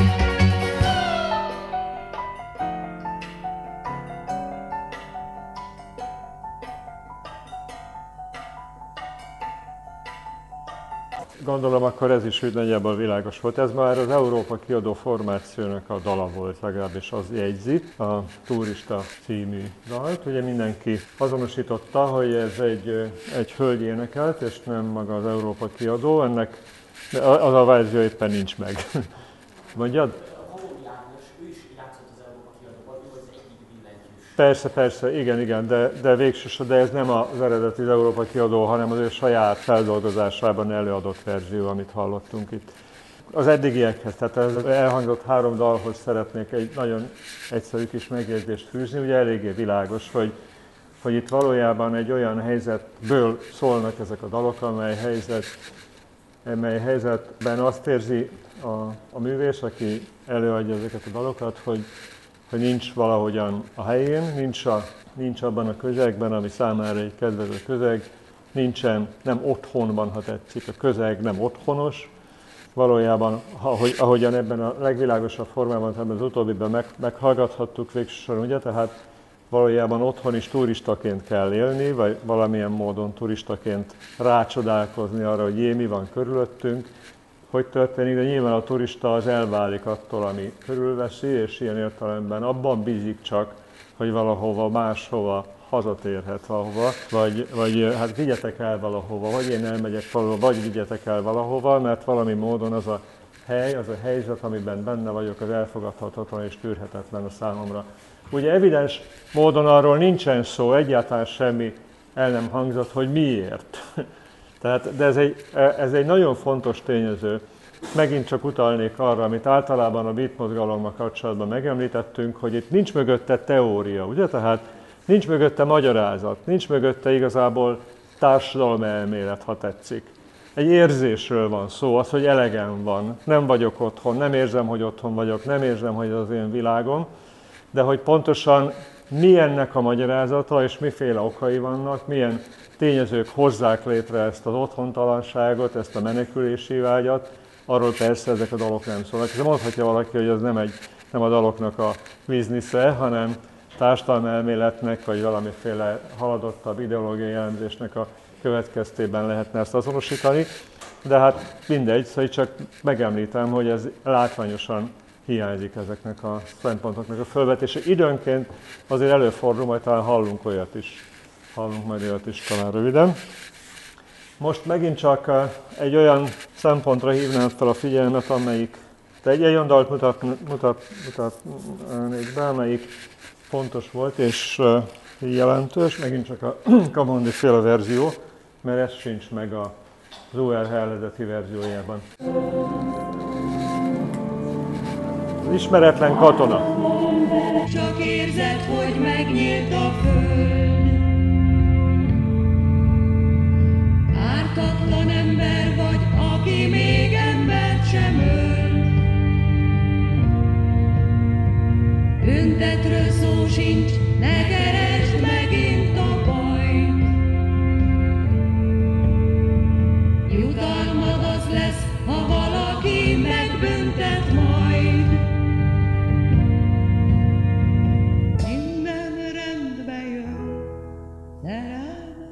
Gondolom, akkor ez is úgy nagyjából világos volt. Ez már az Európa Kiadó formációnak a dala volt, legalábbis az jegyzi, a Turista című dalt. Ugye mindenki azonosította, hogy ez egy hölgy énekelt, és nem maga az Európa Kiadó, ennek az a verzió éppen nincs meg. Mondjad? Persze, igen, de végsősorban, de ez nem az eredeti az Európa Kiadó, hanem az ő saját feldolgozásában előadott verzió, amit hallottunk itt. Az eddigiekhez, tehát az elhangzott 3 dalhoz szeretnék egy nagyon egyszerű kis megjegyzést fűzni. Ugye eléggé világos, hogy itt valójában egy olyan helyzetből szólnak ezek a dalok, amely helyzetben azt érzi a művész, aki előadja ezeket a dalokat, hogy nincs valahogyan a helyén, nincs abban a közegben, ami számára egy kedvező közeg, nem otthonban, ha tetszik, a közeg nem otthonos. Valójában, ahogyan ebben a legvilágosabb formában, ebben az utóbbiben meghallgathattuk végsősorban, ugye, tehát valójában otthon is turistaként kell élni, vagy valamilyen módon turistaként rácsodálkozni arra, hogy jé, mi van körülöttünk, hogy történik, de nyilván a turista az elválik attól, ami körülveszi, és ilyen értelemben abban bízik csak, hogy valahova, máshova hazatérhet valahova, vagy hát vigyetek el valahova, vagy én elmegyek valahova, vagy vigyetek el valahova, mert valami módon az a hely, az a helyzet, amiben benne vagyok, az elfogadhatatlan és tűrhetetlen a számomra. Ugye evidens módon arról nincsen szó, egyáltalán semmi el nem hangzott, hogy miért. De ez egy nagyon fontos tényező. Megint csak utalnék arra, amit általában a beat mozgalommal kapcsolatban megemlítettünk, hogy itt nincs mögötte teória, ugye? Tehát nincs mögötte magyarázat, nincs mögötte igazából társadalomelmélet, ha tetszik. Egy érzésről van szó, az, hogy elegem van, nem vagyok otthon, nem érzem, hogy otthon vagyok, nem érzem, hogy ez az én világom, de hogy pontosan mi ennek a magyarázata, és miféle okai vannak, milyen tényezők hozzák létre ezt az otthontalanságot, ezt a menekülési vágyat, arról persze ezek a dalok nem szólnak. Ez mondhatja valaki, hogy ez nem a daloknak a biznisze, hanem társadalmi elméletnek, vagy valamiféle haladottabb ideológiai elemzésnek a következtében lehetne ezt azonosítani. De hát mindegy, szóval csak megemlítem, hogy ez látványosan hiányzik ezeknek a szempontoknak a fölvetése. Időnként azért előfordul, majd talán hallunk majd olyat is talán röviden. Most megint csak egy olyan szempontra hívnám fel a figyelmet, egy olyan dalt mutatnék be, amelyik fontos volt és jelentős, megint csak a Kamondi féle verzió, mert ez sincs meg az URH eredeti verziójában. Ismeretlen katona. Csak érzed, hogy megnyílt a föld. Ártatlan ember vagy, aki még embert sem ölt. Büntetről szó sincs, ne keresd megint a bajt. Jutalmad az lesz, ha valaki megbüntet majd. Minden rendbe jön, szerelem.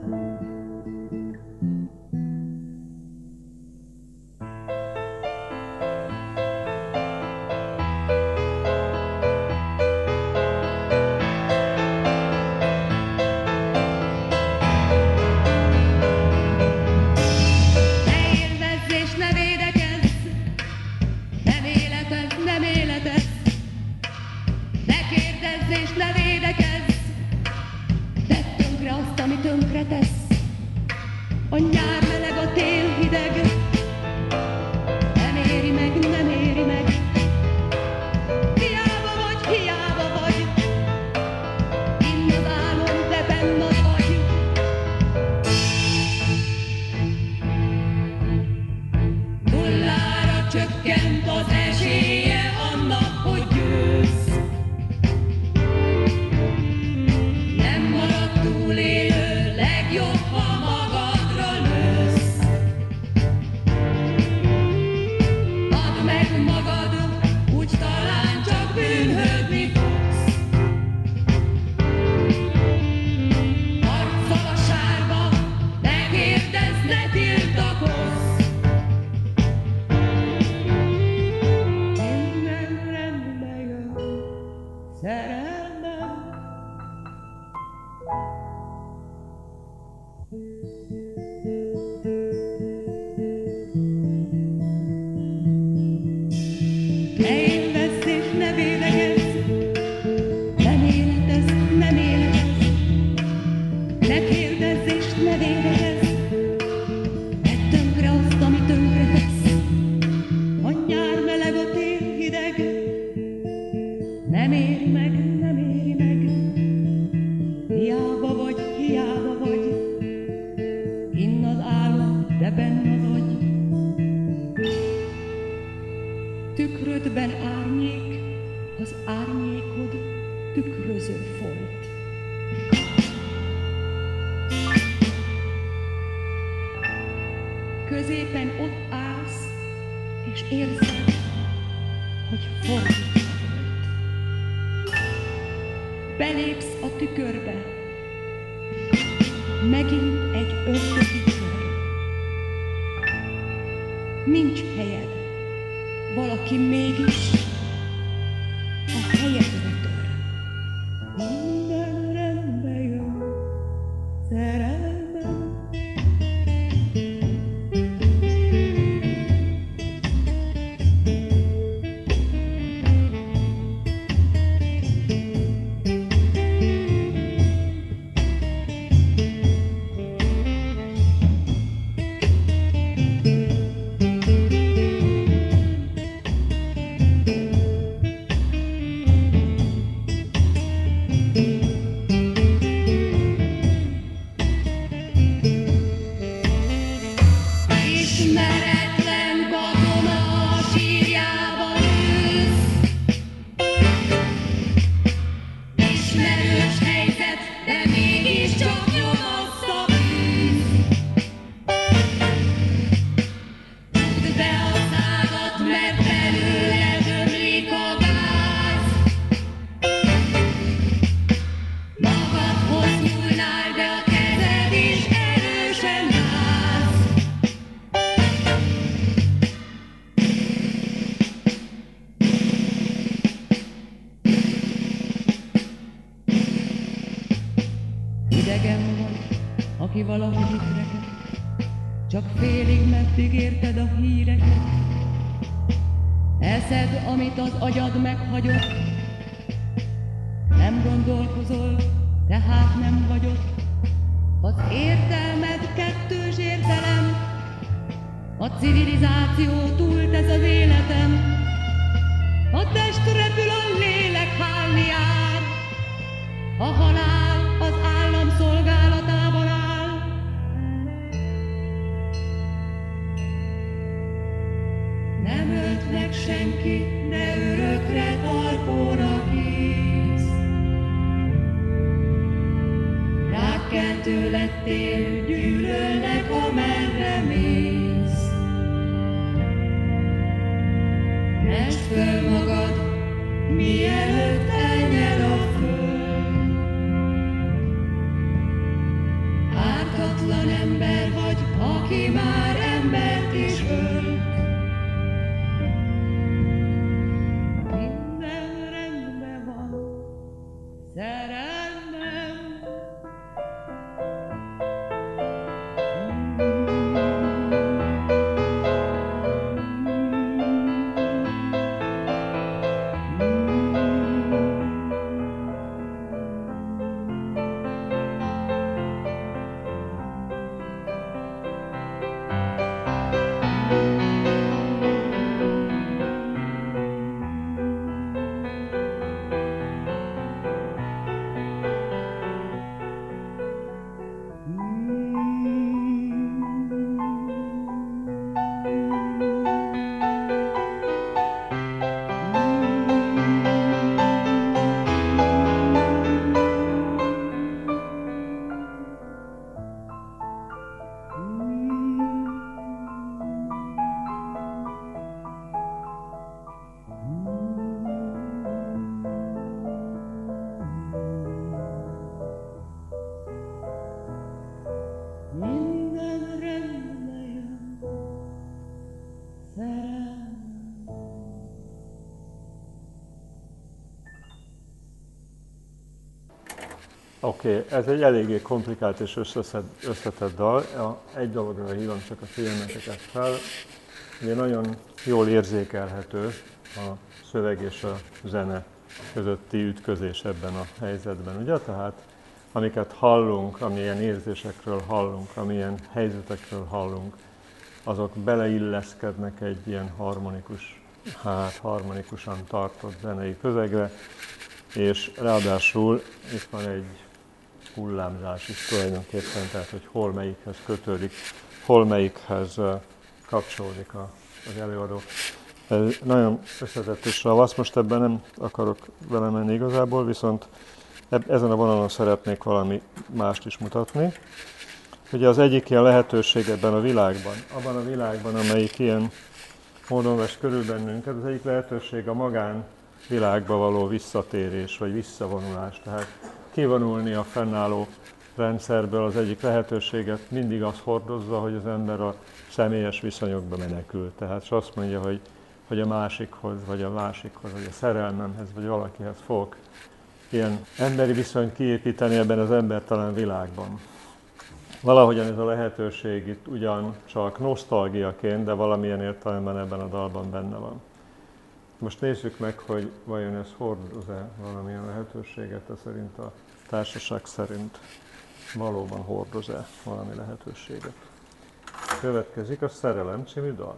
A nyár meleg, a tél hideg, nem éri meg, nem éri meg. Hiába vagy, innad álom, de bennad vagy. Nullára csökkent az esélye annak, hogy győzz. Nem maradt túlélő, legjobb, ha magadra lősz. Add meg magad, úgy talán csak bűnhődni fogsz. Arccal a sárba, ne kérdezz, ne tiltakozz. Minden rendbe jön, szerelmem. Ne élvezz és ne védekezz, nem életezz, nem életezz. Ne kérdezz és ne védekezz, tedd tönkre azt, ami tönkre tesz. A nyár meleg, a tél hideg, nem éri meg, nem éri meg. Hiába vagy, innad álom, de bennad vagy. Tükrödben árnyék, az árnyékod tükröző folt. Középen ott állsz, és érzed, hogy fordítva volt. belépsz a tükörbe. Megint egy ördögi kör. Nincs helyed, valaki mégis a helyedre tör. Minden rendbe jön, szerelmem. Aki valahogy itt reked, csak félig meddig érted a híreket. Eszed, amit az agyad meghagyott, nem gondolkozol, tehát nem vagy ott. Az értelmed kettős értelem, a civilizáció túltesz az életem. A test repül, a lélek hálni jár, a halál az állam szolgálatában áll. Nem ölt meg senki, de örökre talpóra kész. Rákkentő lettél, gyűlölnek, amerre mész. Mesd föl magad, mielőtt elnyel a föld. Ártatlan ember vagy, aki már embert is ölt. Minden rendben van, szerelmem. Oké, ez egy eléggé komplikált és összetett dal. Egy dologra hívom csak a figyelmeteket fel. Ugye nagyon jól érzékelhető a szöveg és a zene közötti ütközés ebben a helyzetben. Ugye? Tehát amiket hallunk, amilyen érzésekről hallunk, amilyen helyzetekről hallunk, azok beleilleszkednek egy ilyen harmonikusan tartott zenei közegre, és ráadásul itt van egy hullámzás is tulajdonképpen, tehát hogy hol melyikhez kötődik, hol melyikhez kapcsolódik az előadó. Ez nagyon összetett és ravasz, most ebben nem akarok vele menni igazából, viszont ezen a vonalon szeretnék valami mást is mutatni. Ugye az egyik ilyen lehetőség ebben a világban, abban a világban, amelyik ilyen módon vesz körül bennünket, az egyik lehetőség a magán világba való visszatérés vagy visszavonulás. Tehát kivonulni a fennálló rendszerből az egyik lehetőséget mindig az hordozza, hogy az ember a személyes viszonyokba menekül. Tehát és azt mondja, hogy a másikhoz, vagy a szerelmemhez, vagy valakihez fogok ilyen emberi viszonyt kiépíteni ebben az embertelen világban. Valahogyan ez a lehetőség itt ugyancsak nosztalgiaként, de valamilyen értelemben ebben a dalban benne van. Most nézzük meg, hogy vajon ez hordoz-e valamilyen lehetőséget, szerint a társaság szerint valóban hordoz-e valami lehetőséget. Következik a Szerelem című dal.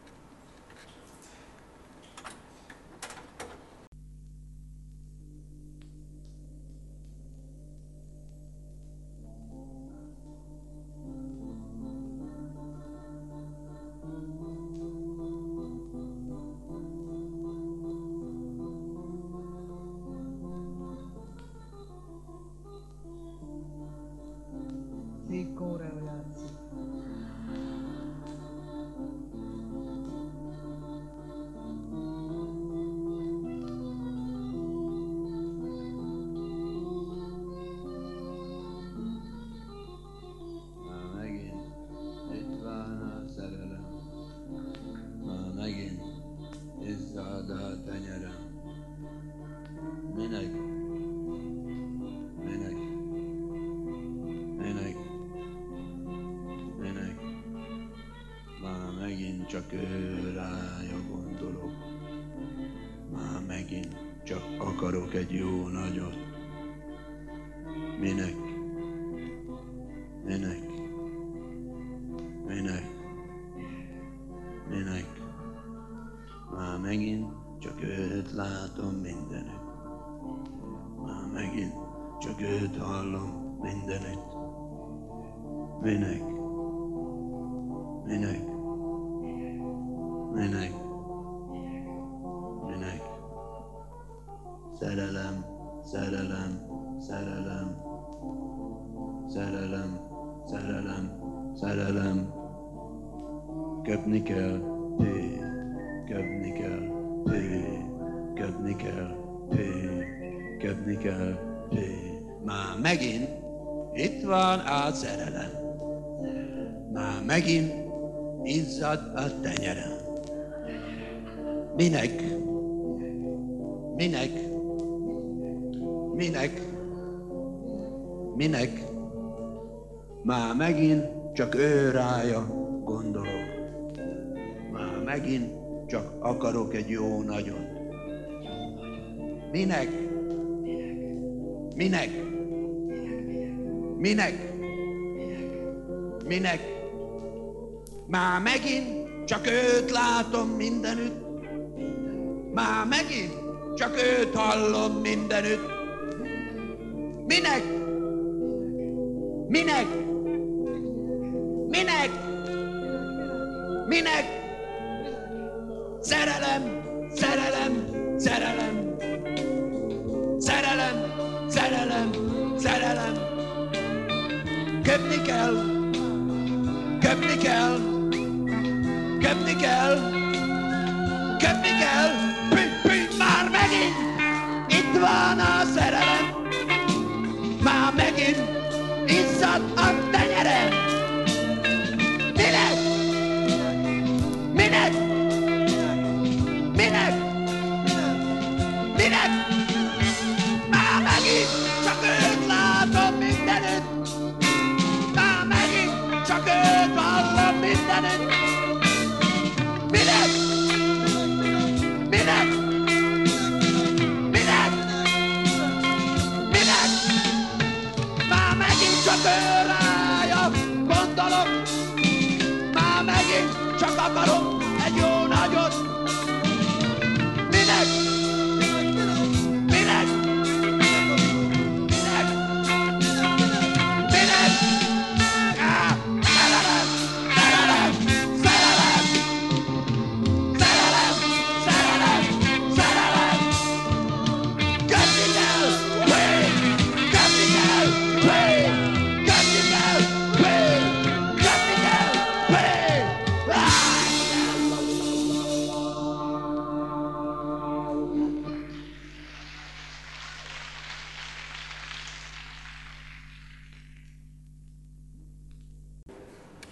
Csak ő rája gondolok, már megint csak akarok egy jó nagyot. Minek? Minek? Minek? Minek? Már megint csak őt látom mindenütt. Már megint csak őt hallom mindenütt. Minek? Minek? Minek? Minek? Szerelem, szerelem, szerelem, szerelem, szerelem, szerelem. Köpni kell, köpni kell, köpni kell, köpni kell. Már megint itt van a szerelem. Már megint izzad a tenyerem. Minek? Minek? Minek? Minek? Már megint csak ő rája gondolok. Már megint csak akarok egy jó nagyot. Minek? Minek? Minek? Minek? Már megint csak őt látom mindenütt. Már megint csak őt hallom mindenütt. Minek? Minek? Minek? Minek? Szerelem, szerelem, szerelem. Szerelem, szerelem, szerelem. Köpni kell, köpni kell, köpni kell, köpni kell. Már megint itt van a szerelem. Már megint izzad a tenyerem. Minek?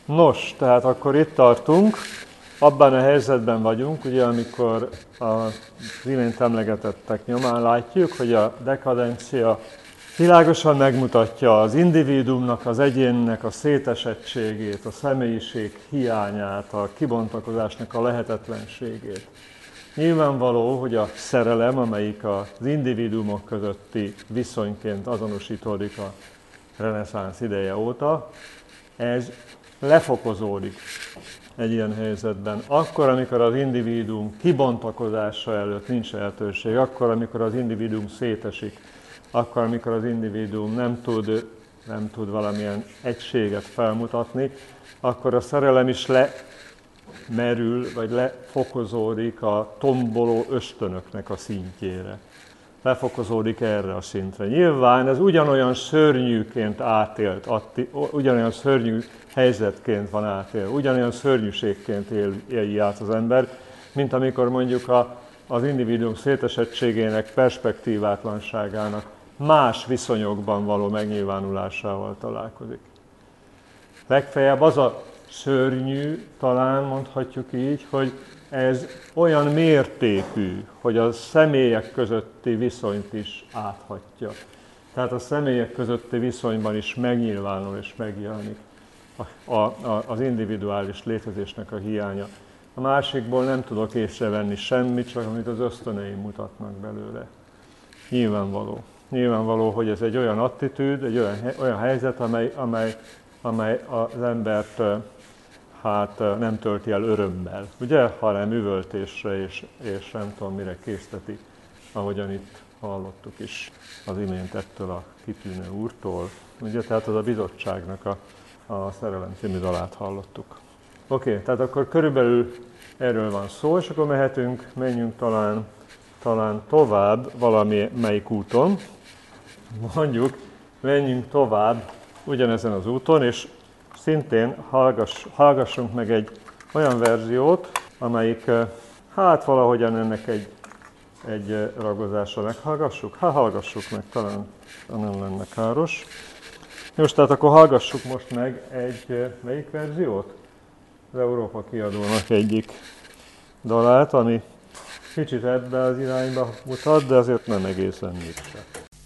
Nos, tehát akkor itt tartunk, abban a helyzetben vagyunk, ugye, amikor az imént emlegetettek nyomán látjuk, hogy a dekadencia világosan megmutatja az individuumnak, az egyénnek a szétesettségét, a személyiség hiányát, a kibontakozásnak a lehetetlenségét. Nyilvánvaló, hogy a szerelem, amelyik az individuumok közötti viszonyként azonosítódik a reneszánsz ideje óta, ez lefokozódik egy ilyen helyzetben. Akkor, amikor az individuum kibontakozása előtt nincs lehetőség, akkor, amikor az individuum szétesik, akkor, amikor az individuum nem tud valamilyen egységet felmutatni, akkor a szerelem is lemerül, vagy lefokozódik a tomboló ösztönöknek a szintjére. Lefokozódik erre a szintre. Nyilván ez ugyanolyan szörnyűként átélt, ugyanolyan szörnyű helyzetként van átélve, ugyanolyan szörnyűségként éli át az ember, mint amikor mondjuk az individuum szétesettségének, perspektívátlanságának más viszonyokban való megnyilvánulásával találkozik. Legfeljebb az a szörnyű, talán mondhatjuk így, hogy ez olyan mértékű, hogy a személyek közötti viszonyt is áthatja. Tehát a személyek közötti viszonyban is megnyilvánul és megjelenik az individuális létezésnek a hiánya. A másikból nem tudok észrevenni semmit, csak amit az ösztöneim mutatnak belőle. Nyilvánvaló, hogy ez egy olyan attitűd, egy olyan helyzet, amely az embert nem tölti el örömmel, ugye, hanem üvöltésre és nem tudom mire készteti, ahogyan itt hallottuk is az imént ettől a kitűnő úrtól. Ugye, tehát az a bizottságnak a Szerelem című dalát hallottuk. Oké, tehát akkor körülbelül erről van szó, és akkor menjünk talán tovább valamelyik úton. Mondjuk, menjünk tovább ugyanezen az úton, és szintén hallgassunk meg egy olyan verziót, amelyik, valahogyan ennek egy ragozása meghallgassuk. Hallgassuk meg, talán nem lenne káros. Most tehát akkor hallgassuk most meg melyik verziót? Az Európa Kiadónak egyik dalát, ami kicsit ebbe az irányba mutat, de azért nem egészen mégse.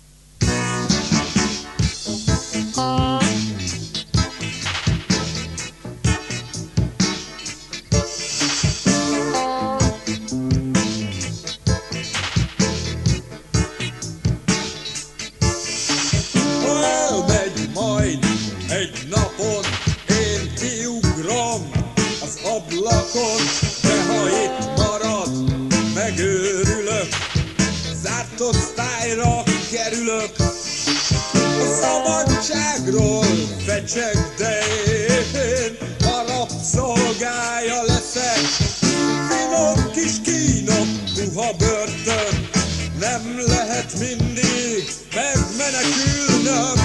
Fecseg, de én a rabszolgája leszek. Finom kis kínom, puha börtön, nem lehet mindig megmenekülnöm.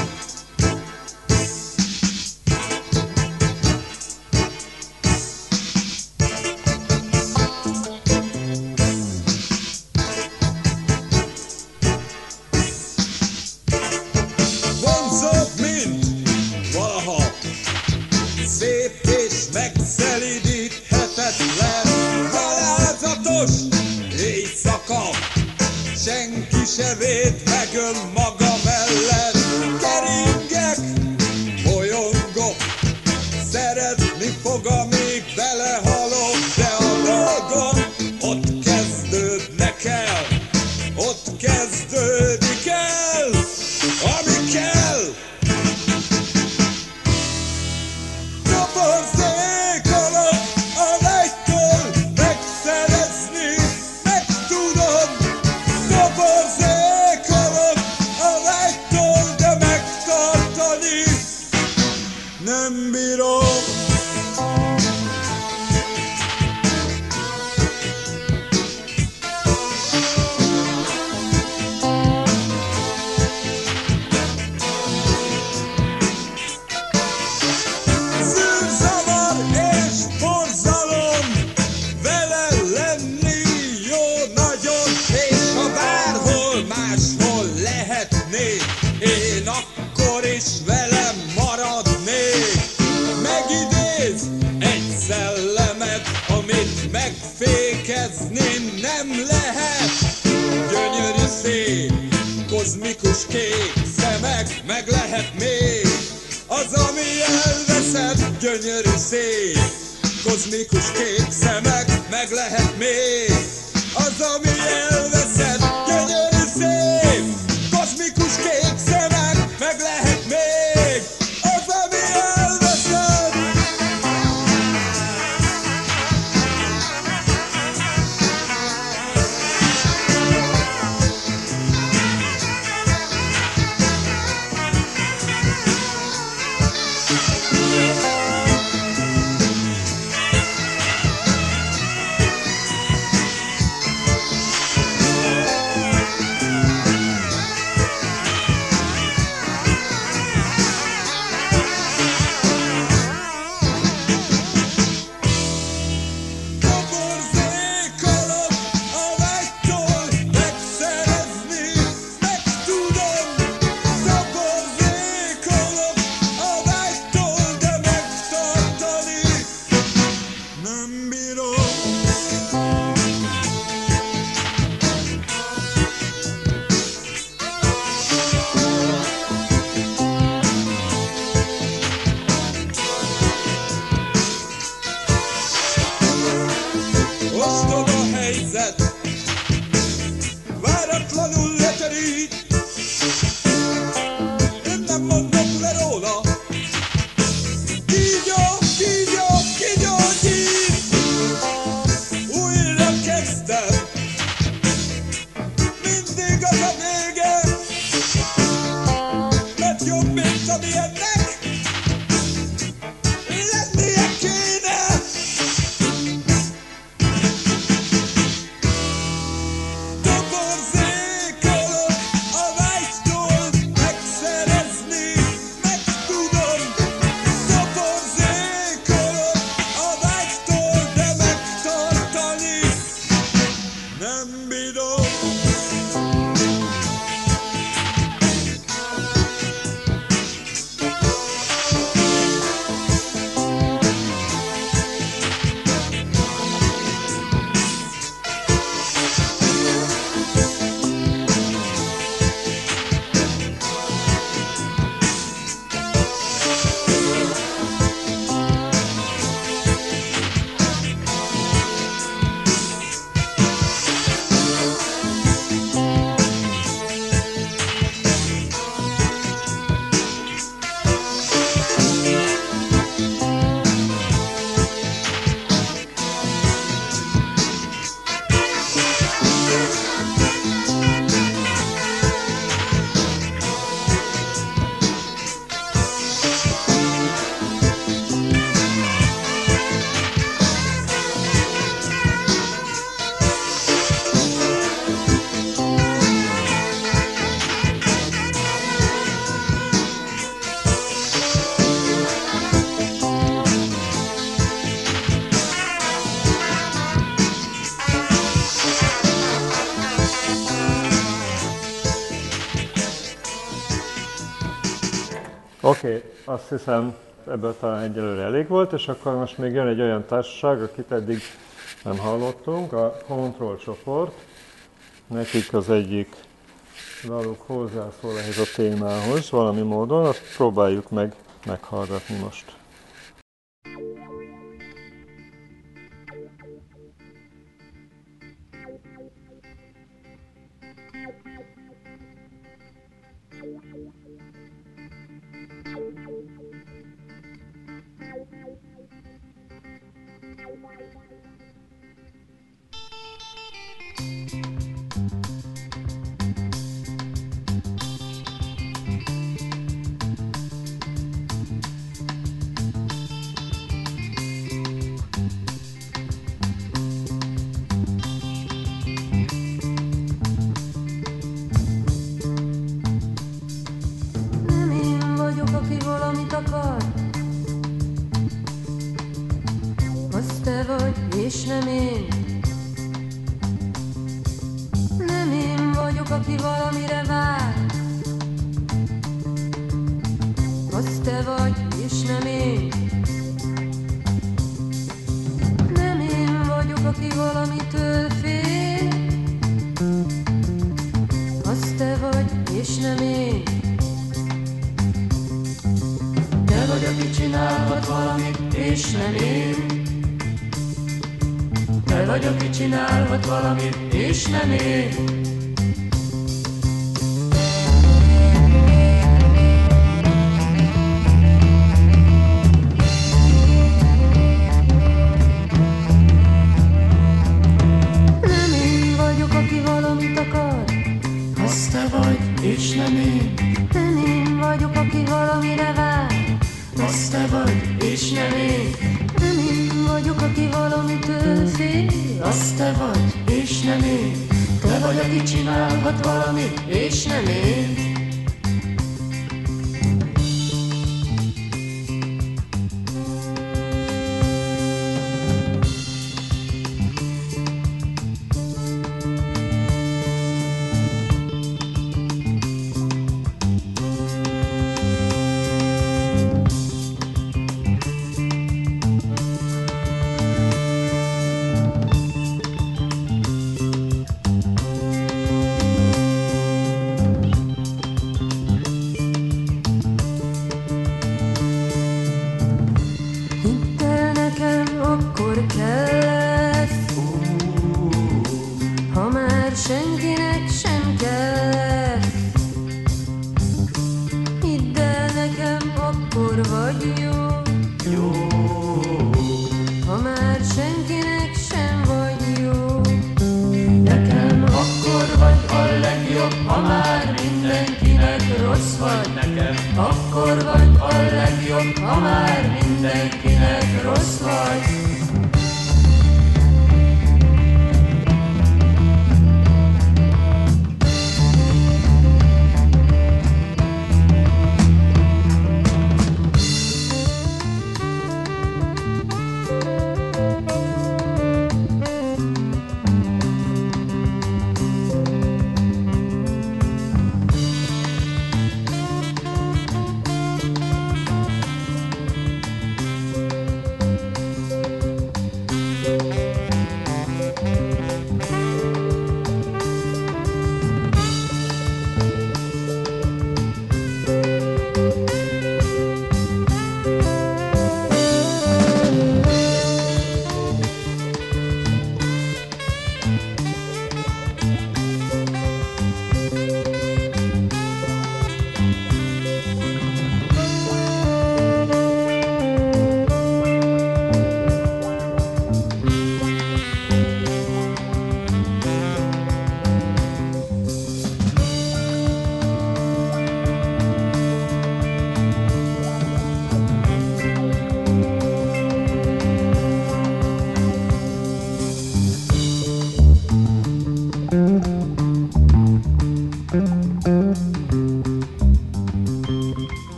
kozmikus kék szemek, meg lehet még az, ami elveszett, gyönyörű szép. Kozmikus kék szemek, meg lehet még az, ami elveszett, gyönyörű szép. Kozmikus kék szemek, meg lehet még az, ami elveszett. Oké, azt hiszem ebből talán egyelőre elég volt, és akkor most még jön egy olyan társaság, akit eddig nem hallottunk, a Control csoport. Nekik az egyik daluk hozzászól ehhez a témához valami módon, azt próbáljuk meg meghallgatni most. És nem én. Nem én vagyok, aki valamire vár. Az te vagy, és nem én. Nem én vagyok, aki valamitől fél. Az te vagy, és és nem én. Te vagy, aki csinálhat valamit, és nem én. Te vagy, aki csinálhat valamit, és nem én. Nem én vagyok, aki valamit akar, az te vagy, és nem én. Nem én vagyok, aki valamire vár, az te vagy, és nem én. Nem én vagyok, aki valamitől fél, az te vagy, és nem én. Te vagy, aki csinálhat valamit, és nem én.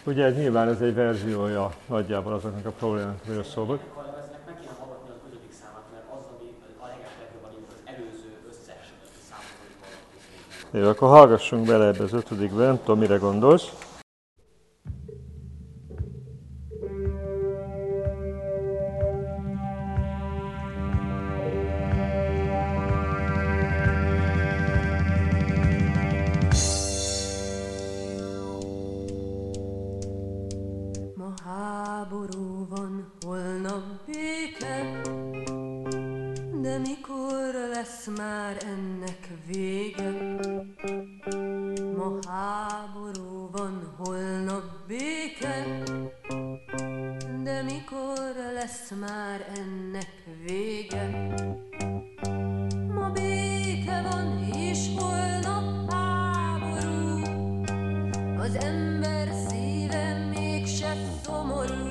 Ugye nyilván ez egy verziója nagyjából azoknak a problémákról szól. Eznek meg kéne hallgatni az 5. számát, mert az, ami a legeslegjobban az előző összes számot hallgatni. Jó, akkor hallgassunk bele ebbe az 5-be, nem tudom, mire gondolsz. Háború van, holnap béke, de mikor lesz már ennek vége? Ma háború van, holnap béke, de mikor lesz már ennek vége? Ma béke van, és holnap háború, az ember szíve mégse szomorú.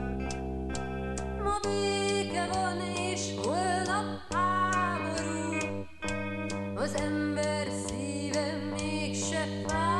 Ma béke van, és holnap háború, az ember szíve mégse fáj.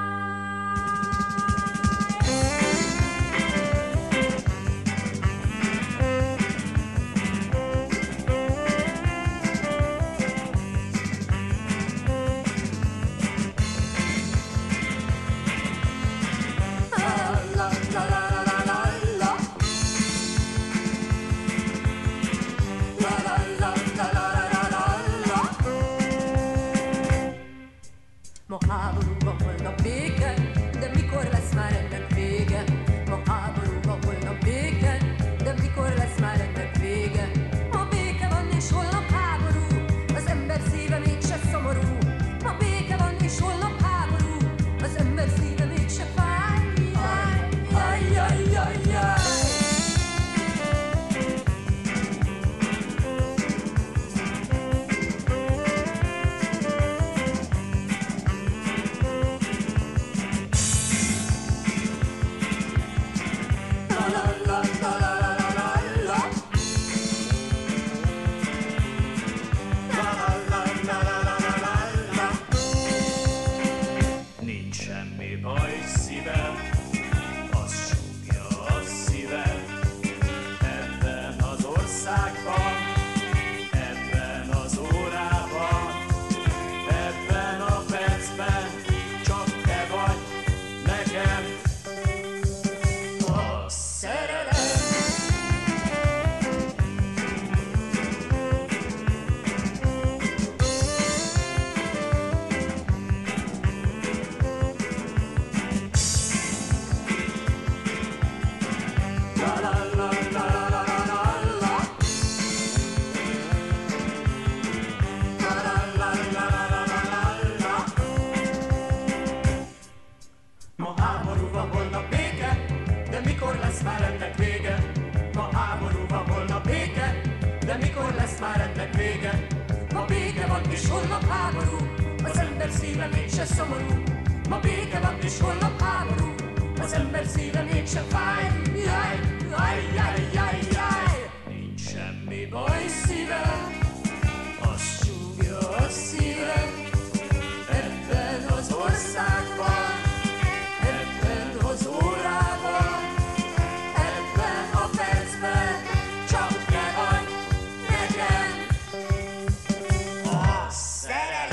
Ma háborúban holnap béke, de mikor lesz már ennek vége? Ma háborúban holnap béke, de mikor lesz már ennek vége? Ma béke van és holnap háború, az ember szíve mégse szomorú. Ma béke van és holnap háború, az ember szíve mégse fáj. Jaj, jaj, jaj, jaj. Nincs semmi baj szívem, azt súgja a szívem. Ebben az országban, ebben az órában, ebben a percben csak te vagy nekem a szerelem. Ma háború van, holnap béke, de mikor lesz már ennek vége? Ma háború van, holnap béke, de mikor lesz már ennek vége? Ma béke van és holnap háború, az ember szíve mégse szomorú. Ma béke van és holnap háború, az ember szíve mégse fáj. Jaj, jaj, jaj, jaj, jaj. Nincs semmi baj szívem, azt súgja a szívem. Ebben az országban, ebben az órában, ebben a percben csak te vagy nekem a szerelem.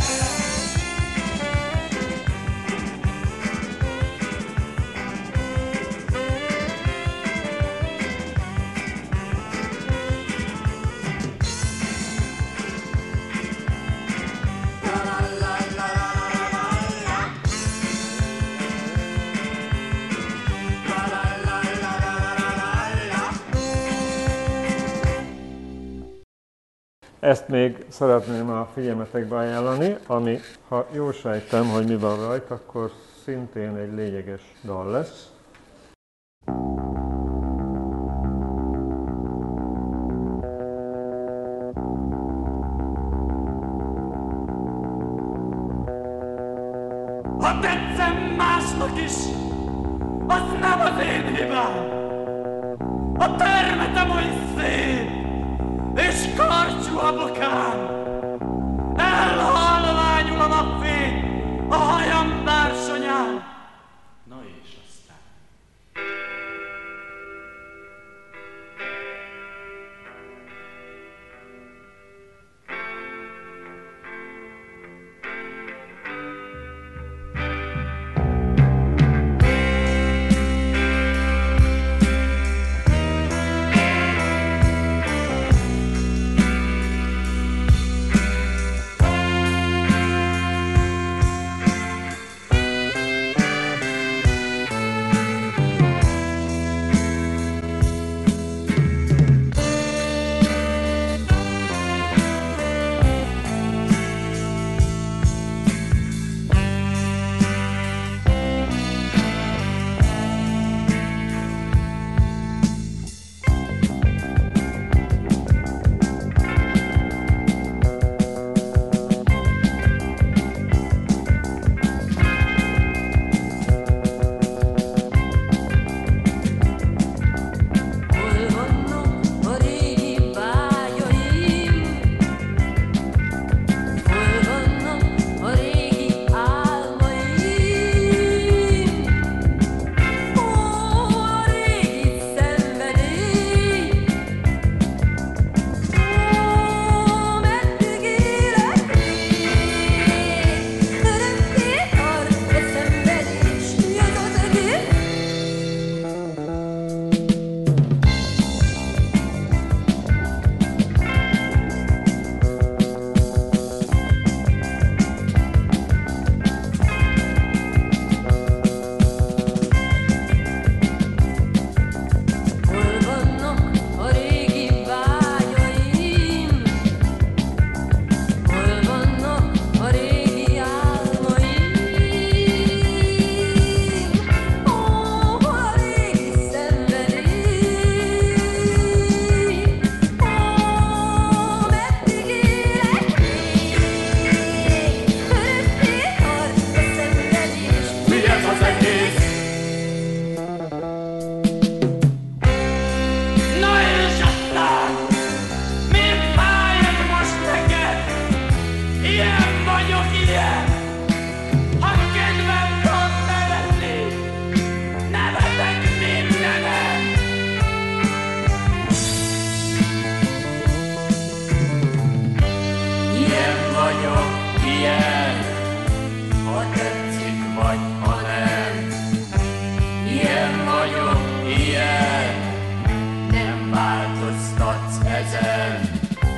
Ezt még szeretném a figyelmetekbe ajánlani, ami, ha jól sejtem, hogy mi van rajta, akkor szintén egy lényeges dal lesz. Ha tetszem másnak is, az nem az én hibám. A termetem oly szép, és karcsú a bokám. Elhalványul a napfény a hajam bársonyán. Na és aztán vagyok ilyen, ha tetszik vagy ha nem. Ilyen vagyok, ilyen, nem változtatsz ezen.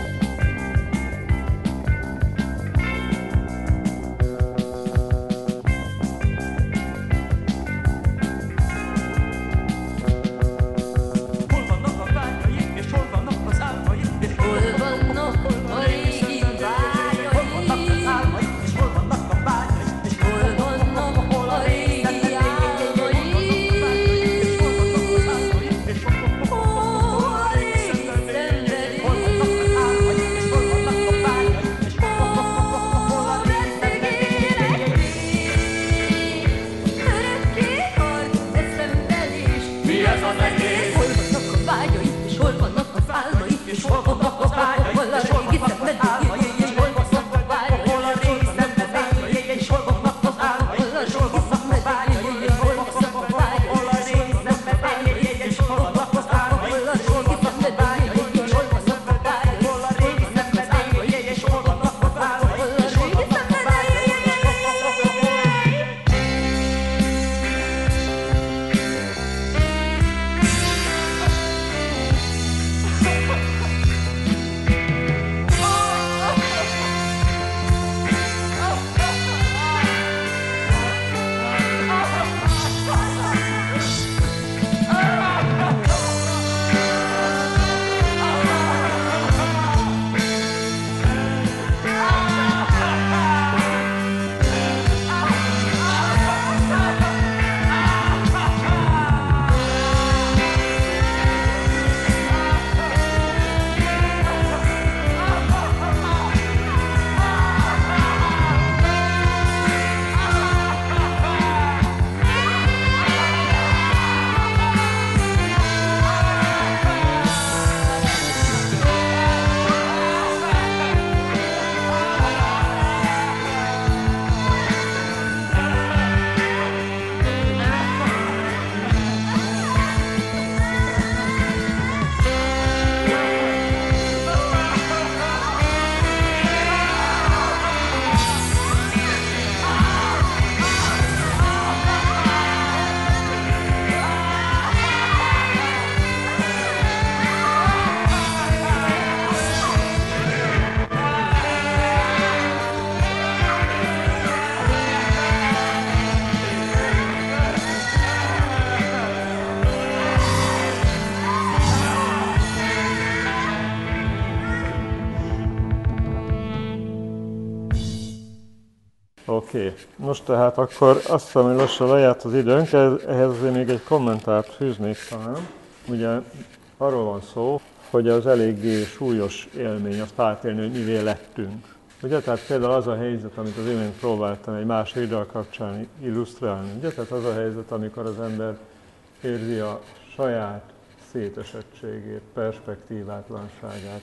Oké. Most tehát akkor azt hiszem, hogy lassan lejárt az időnk, ehhez azért még egy kommentárt fűznék talán. Ugye arról van szó, hogy az eléggé súlyos élmény azt átélni, hogy mivé lettünk. Ugye, tehát például az a helyzet, amit az imént próbáltam egy másik iddal kapcsán illusztrálni. Ugye, tehát az a helyzet, amikor az ember érzi a saját szétesettségét, perspektívátlanságát,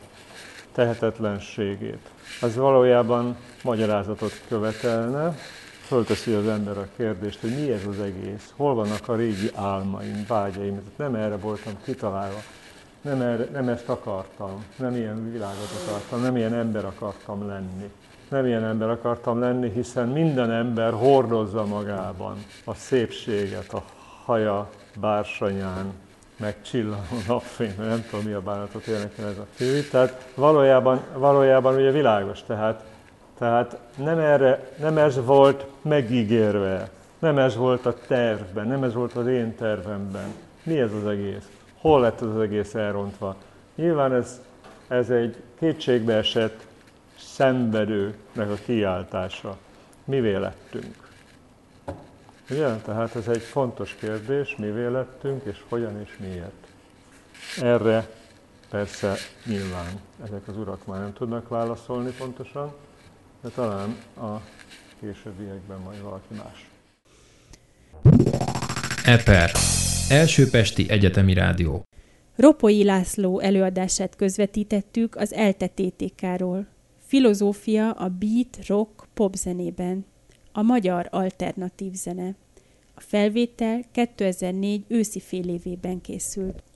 tehetetlenségét. Az valójában magyarázatot követelne, fölteszi az ember a kérdést, hogy mi ez az egész, hol vannak a régi álmaim, vágyaim, nem erre voltam kitalálva, nem ezt akartam, nem ilyen világot akartam, nem ilyen ember akartam lenni. Nem ilyen ember akartam lenni, hiszen minden ember hordozza magában a szépséget, a haja bársonyán, meg csillanó napfény, nem tudom mi a bánatot énekel ez a film. Tehát valójában ugye világos, tehát nem ez volt megígérve, nem ez volt a tervben, nem ez volt az én tervemben. Mi ez az egész? Hol lett az egész elrontva? Nyilván ez egy kétségbeesett szenvedőnek a kiáltása. Mivé lettünk? Ugye? Tehát ez egy fontos kérdés, mivé lettünk, és hogyan és miért. Erre persze nyilván ezek az urak már nem tudnak válaszolni pontosan, de talán a későbbiekben majd valaki más. EPER, Első Pesti Egyetemi Rádió. Ropoi László előadását közvetítettük az ELTE TTK-ról. Filozófia a beat, rock, pop zenében. A magyar alternatív zene. A felvétel 2004 őszi félévében készült.